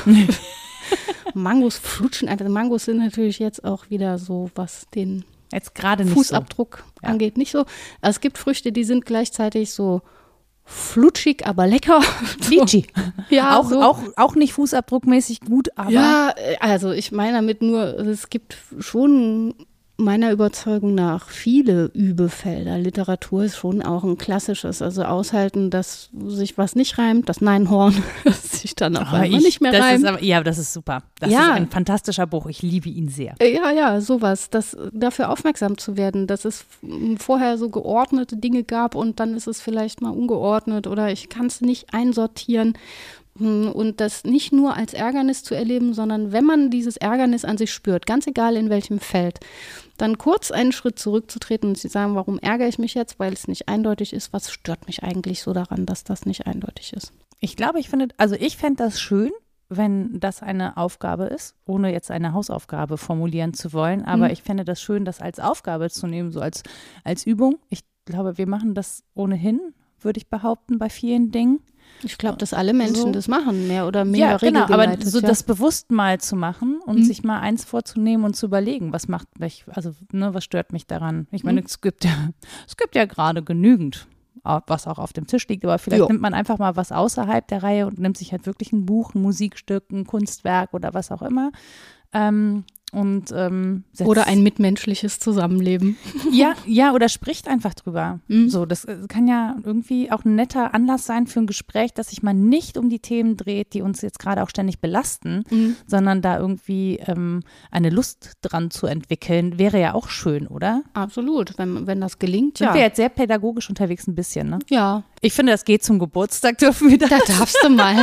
Speaker 2: Mangos flutschen. Also Mangos sind natürlich jetzt auch wieder so, was den
Speaker 1: Jetzt gerade nicht
Speaker 2: Fußabdruck
Speaker 1: Ja.
Speaker 2: angeht, nicht so. Also es gibt Früchte, die sind gleichzeitig so flutschig, aber lecker.
Speaker 1: so. Litchi.
Speaker 2: Ja,
Speaker 1: auch,
Speaker 2: so.
Speaker 1: auch, auch nicht fußabdruckmäßig gut, aber
Speaker 2: Ja, äh, also ich meine damit nur, es gibt schon meiner Überzeugung nach viele Übefelder. Literatur ist schon auch ein klassisches, also aushalten, dass sich was nicht reimt, das Neinhorn, das sich dann auch
Speaker 1: aber
Speaker 2: einmal
Speaker 1: ich,
Speaker 2: nicht mehr
Speaker 1: das
Speaker 2: reimt.
Speaker 1: ist aber, ja, das ist super. Das
Speaker 2: Ja.
Speaker 1: ist ein fantastischer Buch. Ich liebe ihn sehr.
Speaker 2: Äh, Ja, ja, sowas, das, dafür aufmerksam zu werden, dass es f- vorher so geordnete Dinge gab und dann ist es vielleicht mal ungeordnet oder ich kann es nicht einsortieren. Hm, Und das nicht nur als Ärgernis zu erleben, sondern wenn man dieses Ärgernis an sich spürt, ganz egal in welchem Feld, dann kurz einen Schritt zurückzutreten und zu sagen, warum ärgere ich mich jetzt, weil es nicht eindeutig ist, was stört mich eigentlich so daran, dass das nicht eindeutig ist.
Speaker 1: Ich glaube, ich finde, also ich fände das schön, wenn das eine Aufgabe ist, ohne jetzt eine Hausaufgabe formulieren zu wollen. Aber
Speaker 2: Mhm.
Speaker 1: ich fände das schön, das als Aufgabe zu nehmen, so als, als Übung. Ich glaube, wir machen das ohnehin, würde ich behaupten, bei vielen Dingen.
Speaker 2: Ich glaube, dass alle Menschen
Speaker 1: so.
Speaker 2: das machen, mehr oder minder
Speaker 1: Ja, genau, aber
Speaker 2: regelgeleitet,
Speaker 1: so
Speaker 2: ja.
Speaker 1: das bewusst mal zu machen und
Speaker 2: Mhm.
Speaker 1: sich mal eins vorzunehmen und zu überlegen, was macht mich, also ne, was stört mich daran? Ich meine,
Speaker 2: Mhm.
Speaker 1: es gibt ja, es gibt ja gerade genügend, was auch auf dem Tisch liegt, aber vielleicht
Speaker 2: Jo.
Speaker 1: nimmt man einfach mal was außerhalb der Reihe und nimmt sich halt wirklich ein Buch, ein Musikstück, ein Kunstwerk oder was auch immer. Ähm, und ähm, setzt,
Speaker 2: Oder ein mitmenschliches Zusammenleben.
Speaker 1: ja, ja, oder spricht einfach drüber.
Speaker 2: Mhm.
Speaker 1: So, das äh, kann ja irgendwie auch ein netter Anlass sein für ein Gespräch, dass sich mal nicht um die Themen dreht, die uns jetzt gerade auch ständig belasten,
Speaker 2: Mhm.
Speaker 1: sondern da irgendwie ähm, eine Lust dran zu entwickeln, wäre ja auch schön, oder?
Speaker 2: Absolut, wenn, wenn das gelingt,
Speaker 1: Sind
Speaker 2: ja.
Speaker 1: wir jetzt sehr pädagogisch unterwegs ein bisschen, ne?
Speaker 2: Ja,
Speaker 1: Ich finde, das geht zum Geburtstag, dürfen wir das.
Speaker 2: da darfst du mal.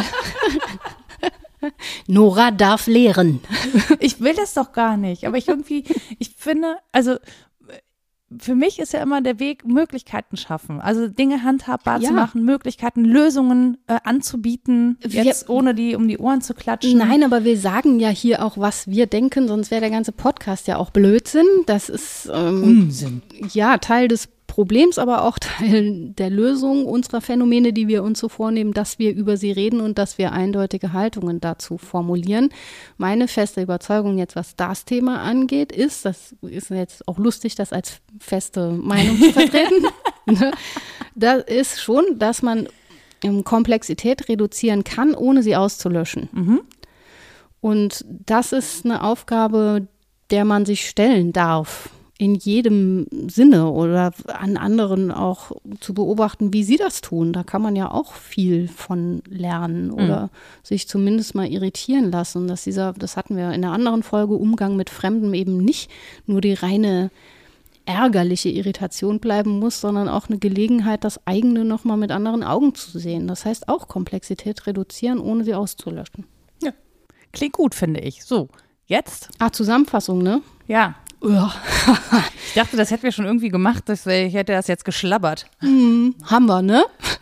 Speaker 2: Nora darf lehren.
Speaker 1: Ich will das doch gar nicht, aber ich irgendwie, ich finde, also für mich ist ja immer der Weg, Möglichkeiten schaffen, also Dinge handhabbar
Speaker 2: Ja.
Speaker 1: zu machen, Möglichkeiten, Lösungen äh, anzubieten,
Speaker 2: Wir-
Speaker 1: jetzt ohne die um die Ohren zu klatschen.
Speaker 2: Nein, aber wir sagen ja hier auch, was wir denken, sonst wäre der ganze Podcast ja auch Blödsinn. Das ist ähm,
Speaker 1: Unsinn.
Speaker 2: ja Teil des Problems, aber auch Teil der Lösung unserer Phänomene, die wir uns so vornehmen, dass wir über sie reden und dass wir eindeutige Haltungen dazu formulieren. Meine feste Überzeugung jetzt, was das Thema angeht, ist, das ist jetzt auch lustig, das als feste Meinung zu vertreten, ne? Das ist schon, dass man ähm, Komplexität reduzieren kann, ohne sie auszulöschen.
Speaker 1: Mhm.
Speaker 2: Und das ist eine Aufgabe, der man sich stellen darf, in jedem Sinne oder an anderen auch zu beobachten, wie sie das tun. Da kann man ja auch viel von lernen oder mhm. sich zumindest mal irritieren lassen. Dass dieser, das hatten wir in einer anderen Folge, Umgang mit Fremden eben nicht nur die reine ärgerliche Irritation bleiben muss, sondern auch eine Gelegenheit, das eigene nochmal mit anderen Augen zu sehen. Das heißt auch Komplexität reduzieren, ohne sie auszulöschen.
Speaker 1: Ja. Klingt gut, finde ich. So, jetzt?
Speaker 2: Ah, Zusammenfassung, ne?
Speaker 1: Ja.
Speaker 2: Ja.
Speaker 1: Ich dachte, das hätten wir schon irgendwie gemacht, das, ich hätte das jetzt geschlabbert.
Speaker 2: Hm, haben wir, ne?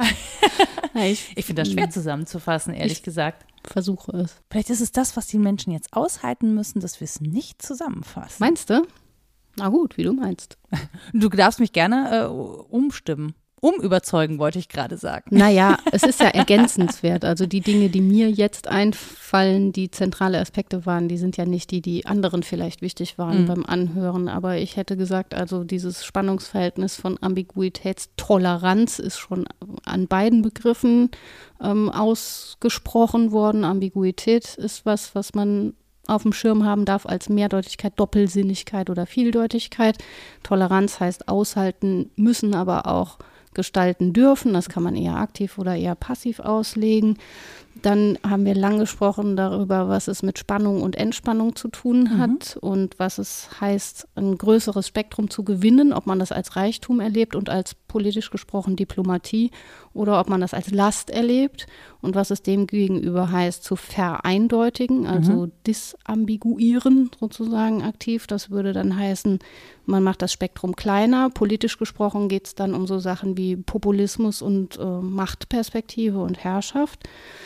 Speaker 1: ich ich finde das schwer zusammenzufassen, ehrlich
Speaker 2: ich
Speaker 1: gesagt.
Speaker 2: Versuche es.
Speaker 1: Vielleicht ist es das, was die Menschen jetzt aushalten müssen, dass wir es nicht zusammenfassen.
Speaker 2: Meinst du? Na gut, wie du meinst.
Speaker 1: Du darfst mich gerne äh, umstimmen. Umüberzeugen, wollte ich gerade sagen.
Speaker 2: Naja, es ist ja ergänzenswert. Also die Dinge, die mir jetzt einfallen, die zentrale Aspekte waren, die sind ja nicht die, die anderen vielleicht wichtig waren mhm. beim Anhören. Aber ich hätte gesagt, also dieses Spannungsverhältnis von Ambiguitätstoleranz ist schon an beiden Begriffen ähm, ausgesprochen worden. Ambiguität ist was, was man auf dem Schirm haben darf als Mehrdeutigkeit, Doppelsinnigkeit oder Vieldeutigkeit. Toleranz heißt aushalten müssen, aber auch gestalten dürfen. Das kann man eher aktiv oder eher passiv auslegen. Dann haben wir lang gesprochen darüber, was es mit Spannung und Entspannung zu tun hat mhm. und was es heißt, ein größeres Spektrum zu gewinnen, ob man das als Reichtum erlebt und als politisch gesprochen Diplomatie oder ob man das als Last erlebt und was es dem gegenüber heißt, zu vereindeutigen, also mhm. disambiguieren sozusagen aktiv. Das würde dann heißen, man macht das Spektrum kleiner. Politisch gesprochen geht es dann um so Sachen wie Populismus und äh, Machtperspektive und Herrschaft.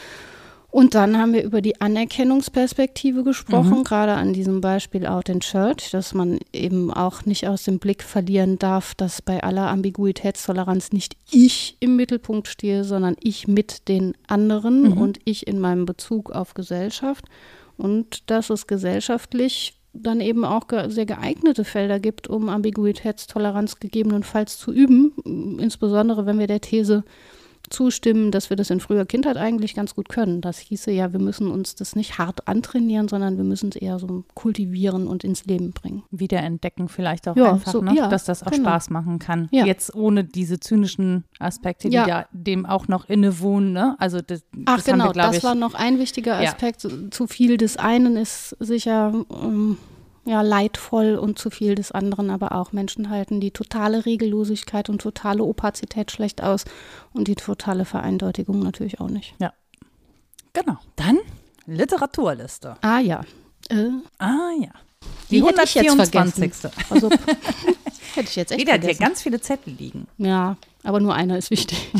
Speaker 2: Und dann haben wir über die Anerkennungsperspektive gesprochen, mhm. gerade an diesem Beispiel Out in Church, dass man eben auch nicht aus dem Blick verlieren darf, dass bei aller Ambiguitätstoleranz nicht ich im Mittelpunkt stehe, sondern ich mit den anderen mhm. und ich in meinem Bezug auf Gesellschaft. Und dass es gesellschaftlich dann eben auch ge- sehr geeignete Felder gibt, um Ambiguitätstoleranz gegebenenfalls zu üben, insbesondere wenn wir der These zustimmen, dass wir das in früher Kindheit eigentlich ganz gut können. Das hieße ja, wir müssen uns das nicht hart antrainieren, sondern wir müssen es eher so kultivieren und ins Leben bringen.
Speaker 1: Wiederentdecken vielleicht auch
Speaker 2: ja,
Speaker 1: einfach,
Speaker 2: so,
Speaker 1: ne?
Speaker 2: ja,
Speaker 1: dass das auch
Speaker 2: genau.
Speaker 1: Spaß machen kann.
Speaker 2: Ja.
Speaker 1: Jetzt ohne diese zynischen Aspekte, die
Speaker 2: ja.
Speaker 1: da dem auch noch innewohnen. Ne? Also das,
Speaker 2: Ach
Speaker 1: das
Speaker 2: genau,
Speaker 1: haben wir,
Speaker 2: das
Speaker 1: ich,
Speaker 2: war noch ein wichtiger
Speaker 1: ja.
Speaker 2: Aspekt. Zu viel des einen ist sicher ähm, ja, leidvoll und zu viel des anderen, aber auch Menschen halten die totale Regellosigkeit und totale Opazität schlecht aus und die totale Vereindeutigung natürlich auch nicht.
Speaker 1: Ja, genau. Dann Literaturliste.
Speaker 2: Ah ja. Äh,
Speaker 1: ah ja.
Speaker 2: Die, die
Speaker 1: hundertvierundzwanzigste
Speaker 2: Also, hätte ich jetzt echt
Speaker 1: Jeder hat
Speaker 2: vergessen.
Speaker 1: hier ganz viele Zettel liegen.
Speaker 2: Ja, aber nur einer ist wichtig.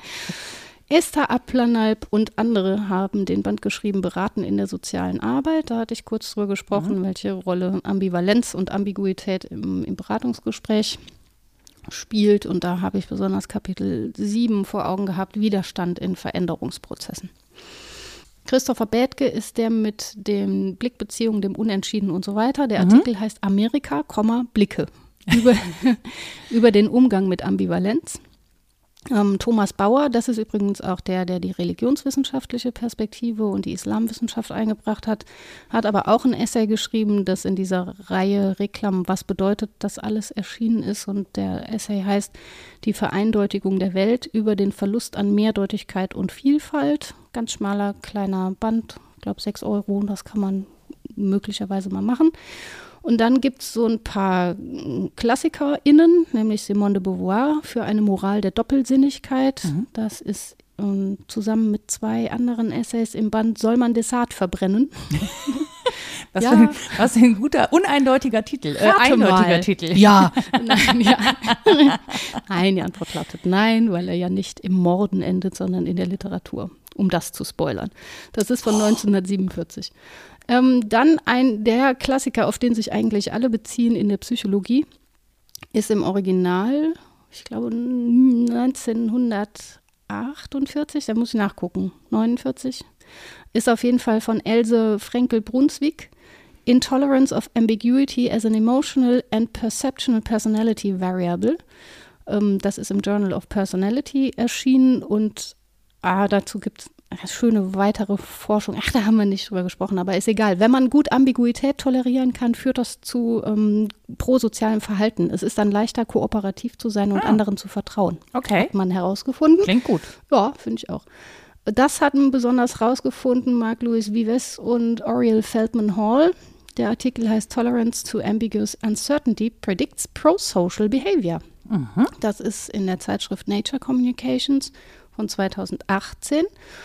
Speaker 2: Esther Applanalp und andere haben den Band geschrieben, Beraten in der sozialen Arbeit. Da hatte ich kurz drüber gesprochen, mhm. welche Rolle Ambivalenz und Ambiguität im, im Beratungsgespräch spielt. Und da habe ich besonders Kapitel sieben vor Augen gehabt, Widerstand in Veränderungsprozessen. Christopher Bethke ist der mit den Blickbeziehungen, dem Unentschieden und so weiter. Der mhm. Artikel heißt Amerika, Blicke über, über den Umgang mit Ambivalenz. Ähm, Thomas Bauer, das ist übrigens auch der, der die religionswissenschaftliche Perspektive und die Islamwissenschaft eingebracht hat, hat aber auch ein Essay geschrieben, das in dieser Reihe Reklam, was bedeutet das alles, erschienen ist. Und der Essay heißt Die Vereindeutigung der Welt über den Verlust an Mehrdeutigkeit und Vielfalt. Ganz schmaler, kleiner Band, ich glaube sechs Euro, das kann man möglicherweise mal machen. Und dann gibt es so ein paar KlassikerInnen, nämlich Simone de Beauvoir für eine Moral der Doppelsinnigkeit. Mhm. Das ist ähm, zusammen mit zwei anderen Essays im Band Soll man Dessart verbrennen?
Speaker 1: Was,
Speaker 2: ja.
Speaker 1: für ein, was für ein guter, uneindeutiger Titel. Äh, eindeutiger
Speaker 2: mal.
Speaker 1: Titel.
Speaker 2: Ja. Nein, ja. Nein, die Antwort lautet nein, weil er ja nicht im Morden endet, sondern in der Literatur, um das zu spoilern. Das ist von oh. neunzehnhundertsiebenundvierzig. Ähm, dann ein der Klassiker, auf den sich eigentlich alle beziehen in der Psychologie, ist im Original, ich glaube neunzehnhundertachtundvierzig, da muss ich nachgucken, neunundvierzig, ist auf jeden Fall von Else Frenkel-Brunswick, Intolerance of Ambiguity as an Emotional and Perceptual Personality Variable. Ähm, das ist im Journal of Personality erschienen und ah, dazu gibt es schöne weitere Forschung. Ach, da haben wir nicht drüber gesprochen, aber ist egal. Wenn man gut Ambiguität tolerieren kann, führt das zu ähm, prosozialem Verhalten. Es ist dann leichter, kooperativ zu sein und ah. anderen zu vertrauen.
Speaker 1: Okay.
Speaker 2: Hat man herausgefunden.
Speaker 1: Klingt gut.
Speaker 2: Ja, finde ich auch. Das hatten besonders herausgefunden Marc-Louis Vives und Oriel Feldman Hall. Der Artikel heißt Tolerance to Ambiguous Uncertainty Predicts Prosocial Behavior. Mhm. Das ist in der Zeitschrift Nature Communications von zweitausendachtzehn.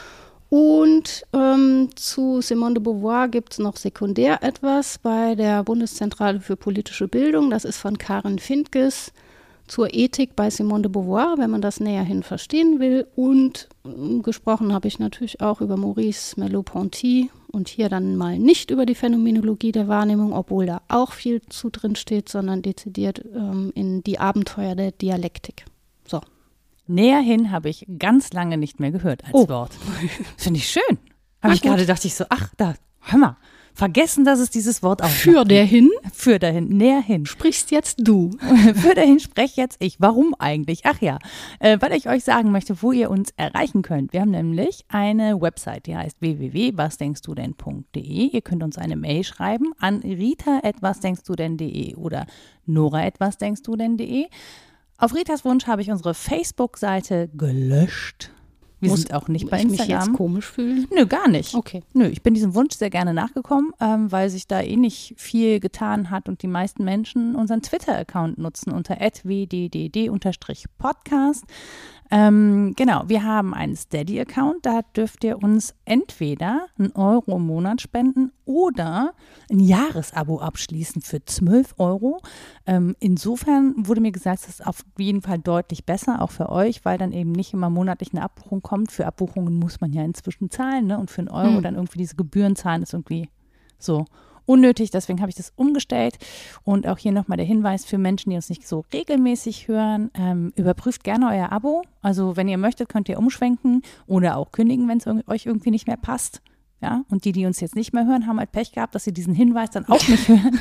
Speaker 2: Und ähm, zu Simone de Beauvoir gibt es noch sekundär etwas bei der Bundeszentrale für politische Bildung. Das ist von Karin Findges zur Ethik bei Simone de Beauvoir, wenn man das näherhin verstehen will. Und äh, gesprochen habe ich natürlich auch über Maurice Merleau-Ponty und hier dann mal nicht über die Phänomenologie der Wahrnehmung, obwohl da auch viel zu drin steht, sondern dezidiert ähm, in die Abenteuer der Dialektik. So.
Speaker 1: Näherhin habe ich ganz lange nicht mehr gehört als
Speaker 2: oh.
Speaker 1: Wort. Finde ich schön. Habe ich gerade, dachte ich so, ach, da, hör mal, vergessen, dass es dieses Wort auch
Speaker 2: Für dahin?
Speaker 1: Für dahin, näherhin.
Speaker 2: Sprichst jetzt du.
Speaker 1: Für dahin spreche jetzt ich. Warum eigentlich? Ach ja, äh, weil ich euch sagen möchte, wo ihr uns erreichen könnt. Wir haben nämlich eine Website, die heißt w w w punkt was denkst du denn punkt d e. Ihr könnt uns eine Mail schreiben an rita at was denkst du denn punkt d e oder nora at was denkst du denn punkt d e. Auf Ritas Wunsch habe ich unsere Facebook-Seite gelöscht. Wir
Speaker 2: Muss,
Speaker 1: sind auch nicht bei
Speaker 2: ich
Speaker 1: Instagram.
Speaker 2: Mich jetzt komisch fühlen?
Speaker 1: Nö, gar nicht.
Speaker 2: Okay.
Speaker 1: Nö, ich bin diesem Wunsch sehr gerne nachgekommen, ähm, weil sich da eh nicht viel getan hat und die meisten Menschen unseren Twitter-Account nutzen unter at w d d d podcast. Ähm, genau, wir haben einen Steady-Account, da dürft ihr uns entweder einen Euro im Monat spenden oder ein Jahresabo abschließen für zwölf Euro. Ähm, insofern wurde mir gesagt, das ist auf jeden Fall deutlich besser, auch für euch, weil dann eben nicht immer monatlich eine Abbuchung kommt. Für Abbuchungen muss man ja inzwischen zahlen, ne? Und für einen Euro hm. dann irgendwie diese Gebühren zahlen, ist irgendwie so unnötig, deswegen habe ich das umgestellt. Und auch hier nochmal der Hinweis für Menschen, die uns nicht so regelmäßig hören, ähm, überprüft gerne euer Abo. Also wenn ihr möchtet, könnt ihr umschwenken oder auch kündigen, wenn es euch irgendwie nicht mehr passt. Ja? Und die, die uns jetzt nicht mehr hören, haben halt Pech gehabt, dass sie diesen Hinweis dann auch nicht hören.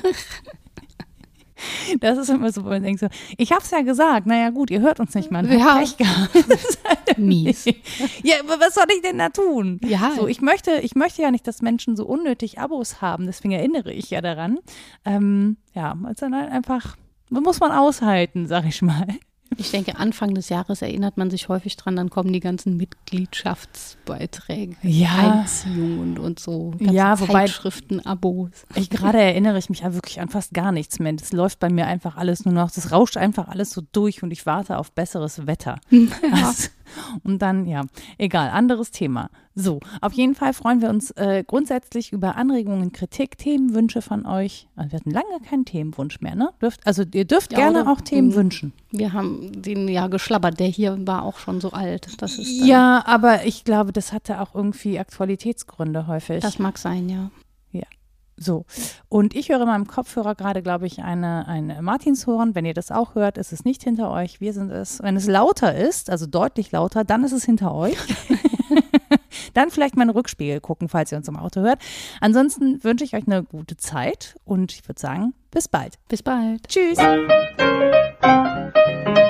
Speaker 1: Das ist immer so, wo man denkt so, ich hab's ja gesagt, naja gut, ihr hört uns nicht mal.
Speaker 2: Ja.
Speaker 1: Pech gehabt. Das ist halt mies. Ja, aber was soll ich denn da tun?
Speaker 2: Ja.
Speaker 1: So, ich möchte, ich möchte ja nicht, dass Menschen so unnötig Abos haben, deswegen erinnere ich ja daran. Ähm, ja, also dann halt einfach, muss man aushalten, sag ich mal.
Speaker 2: Ich denke, Anfang des Jahres erinnert man sich häufig dran, dann kommen die ganzen Mitgliedschaftsbeiträge,
Speaker 1: ja.
Speaker 2: Einziehungen und so, ganze
Speaker 1: ja, wobei,
Speaker 2: Zeitschriften, Abos.
Speaker 1: Ich gerade erinnere ich mich wirklich an fast gar nichts mehr. Das läuft bei mir einfach alles nur noch, das rauscht einfach alles so durch und ich warte auf besseres Wetter.
Speaker 2: Ja.
Speaker 1: Also, und dann, ja, egal, anderes Thema. So, auf jeden Fall freuen wir uns äh, grundsätzlich über Anregungen, Kritik, Themenwünsche von euch. Also wir hatten lange keinen Themenwunsch mehr, ne? Dürft, also ihr dürft
Speaker 2: ja,
Speaker 1: gerne auch Themen wünschen.
Speaker 2: Wir haben den ja geschlabbert, der hier war auch schon so alt. Das ist
Speaker 1: ja, aber ich glaube, das hatte auch irgendwie Aktualitätsgründe häufig.
Speaker 2: Das mag sein, ja.
Speaker 1: Ja. So, und ich höre in meinem Kopfhörer gerade, glaube ich, eine, eine Martinshorn. Wenn ihr das auch hört, ist es nicht hinter euch, wir sind es. Wenn es lauter ist, also deutlich lauter, dann ist es hinter euch. Dann vielleicht mal in den Rückspiegel gucken, falls ihr uns im Auto hört. Ansonsten wünsche ich euch eine gute Zeit und ich würde sagen, bis bald.
Speaker 2: Bis bald.
Speaker 1: Tschüss.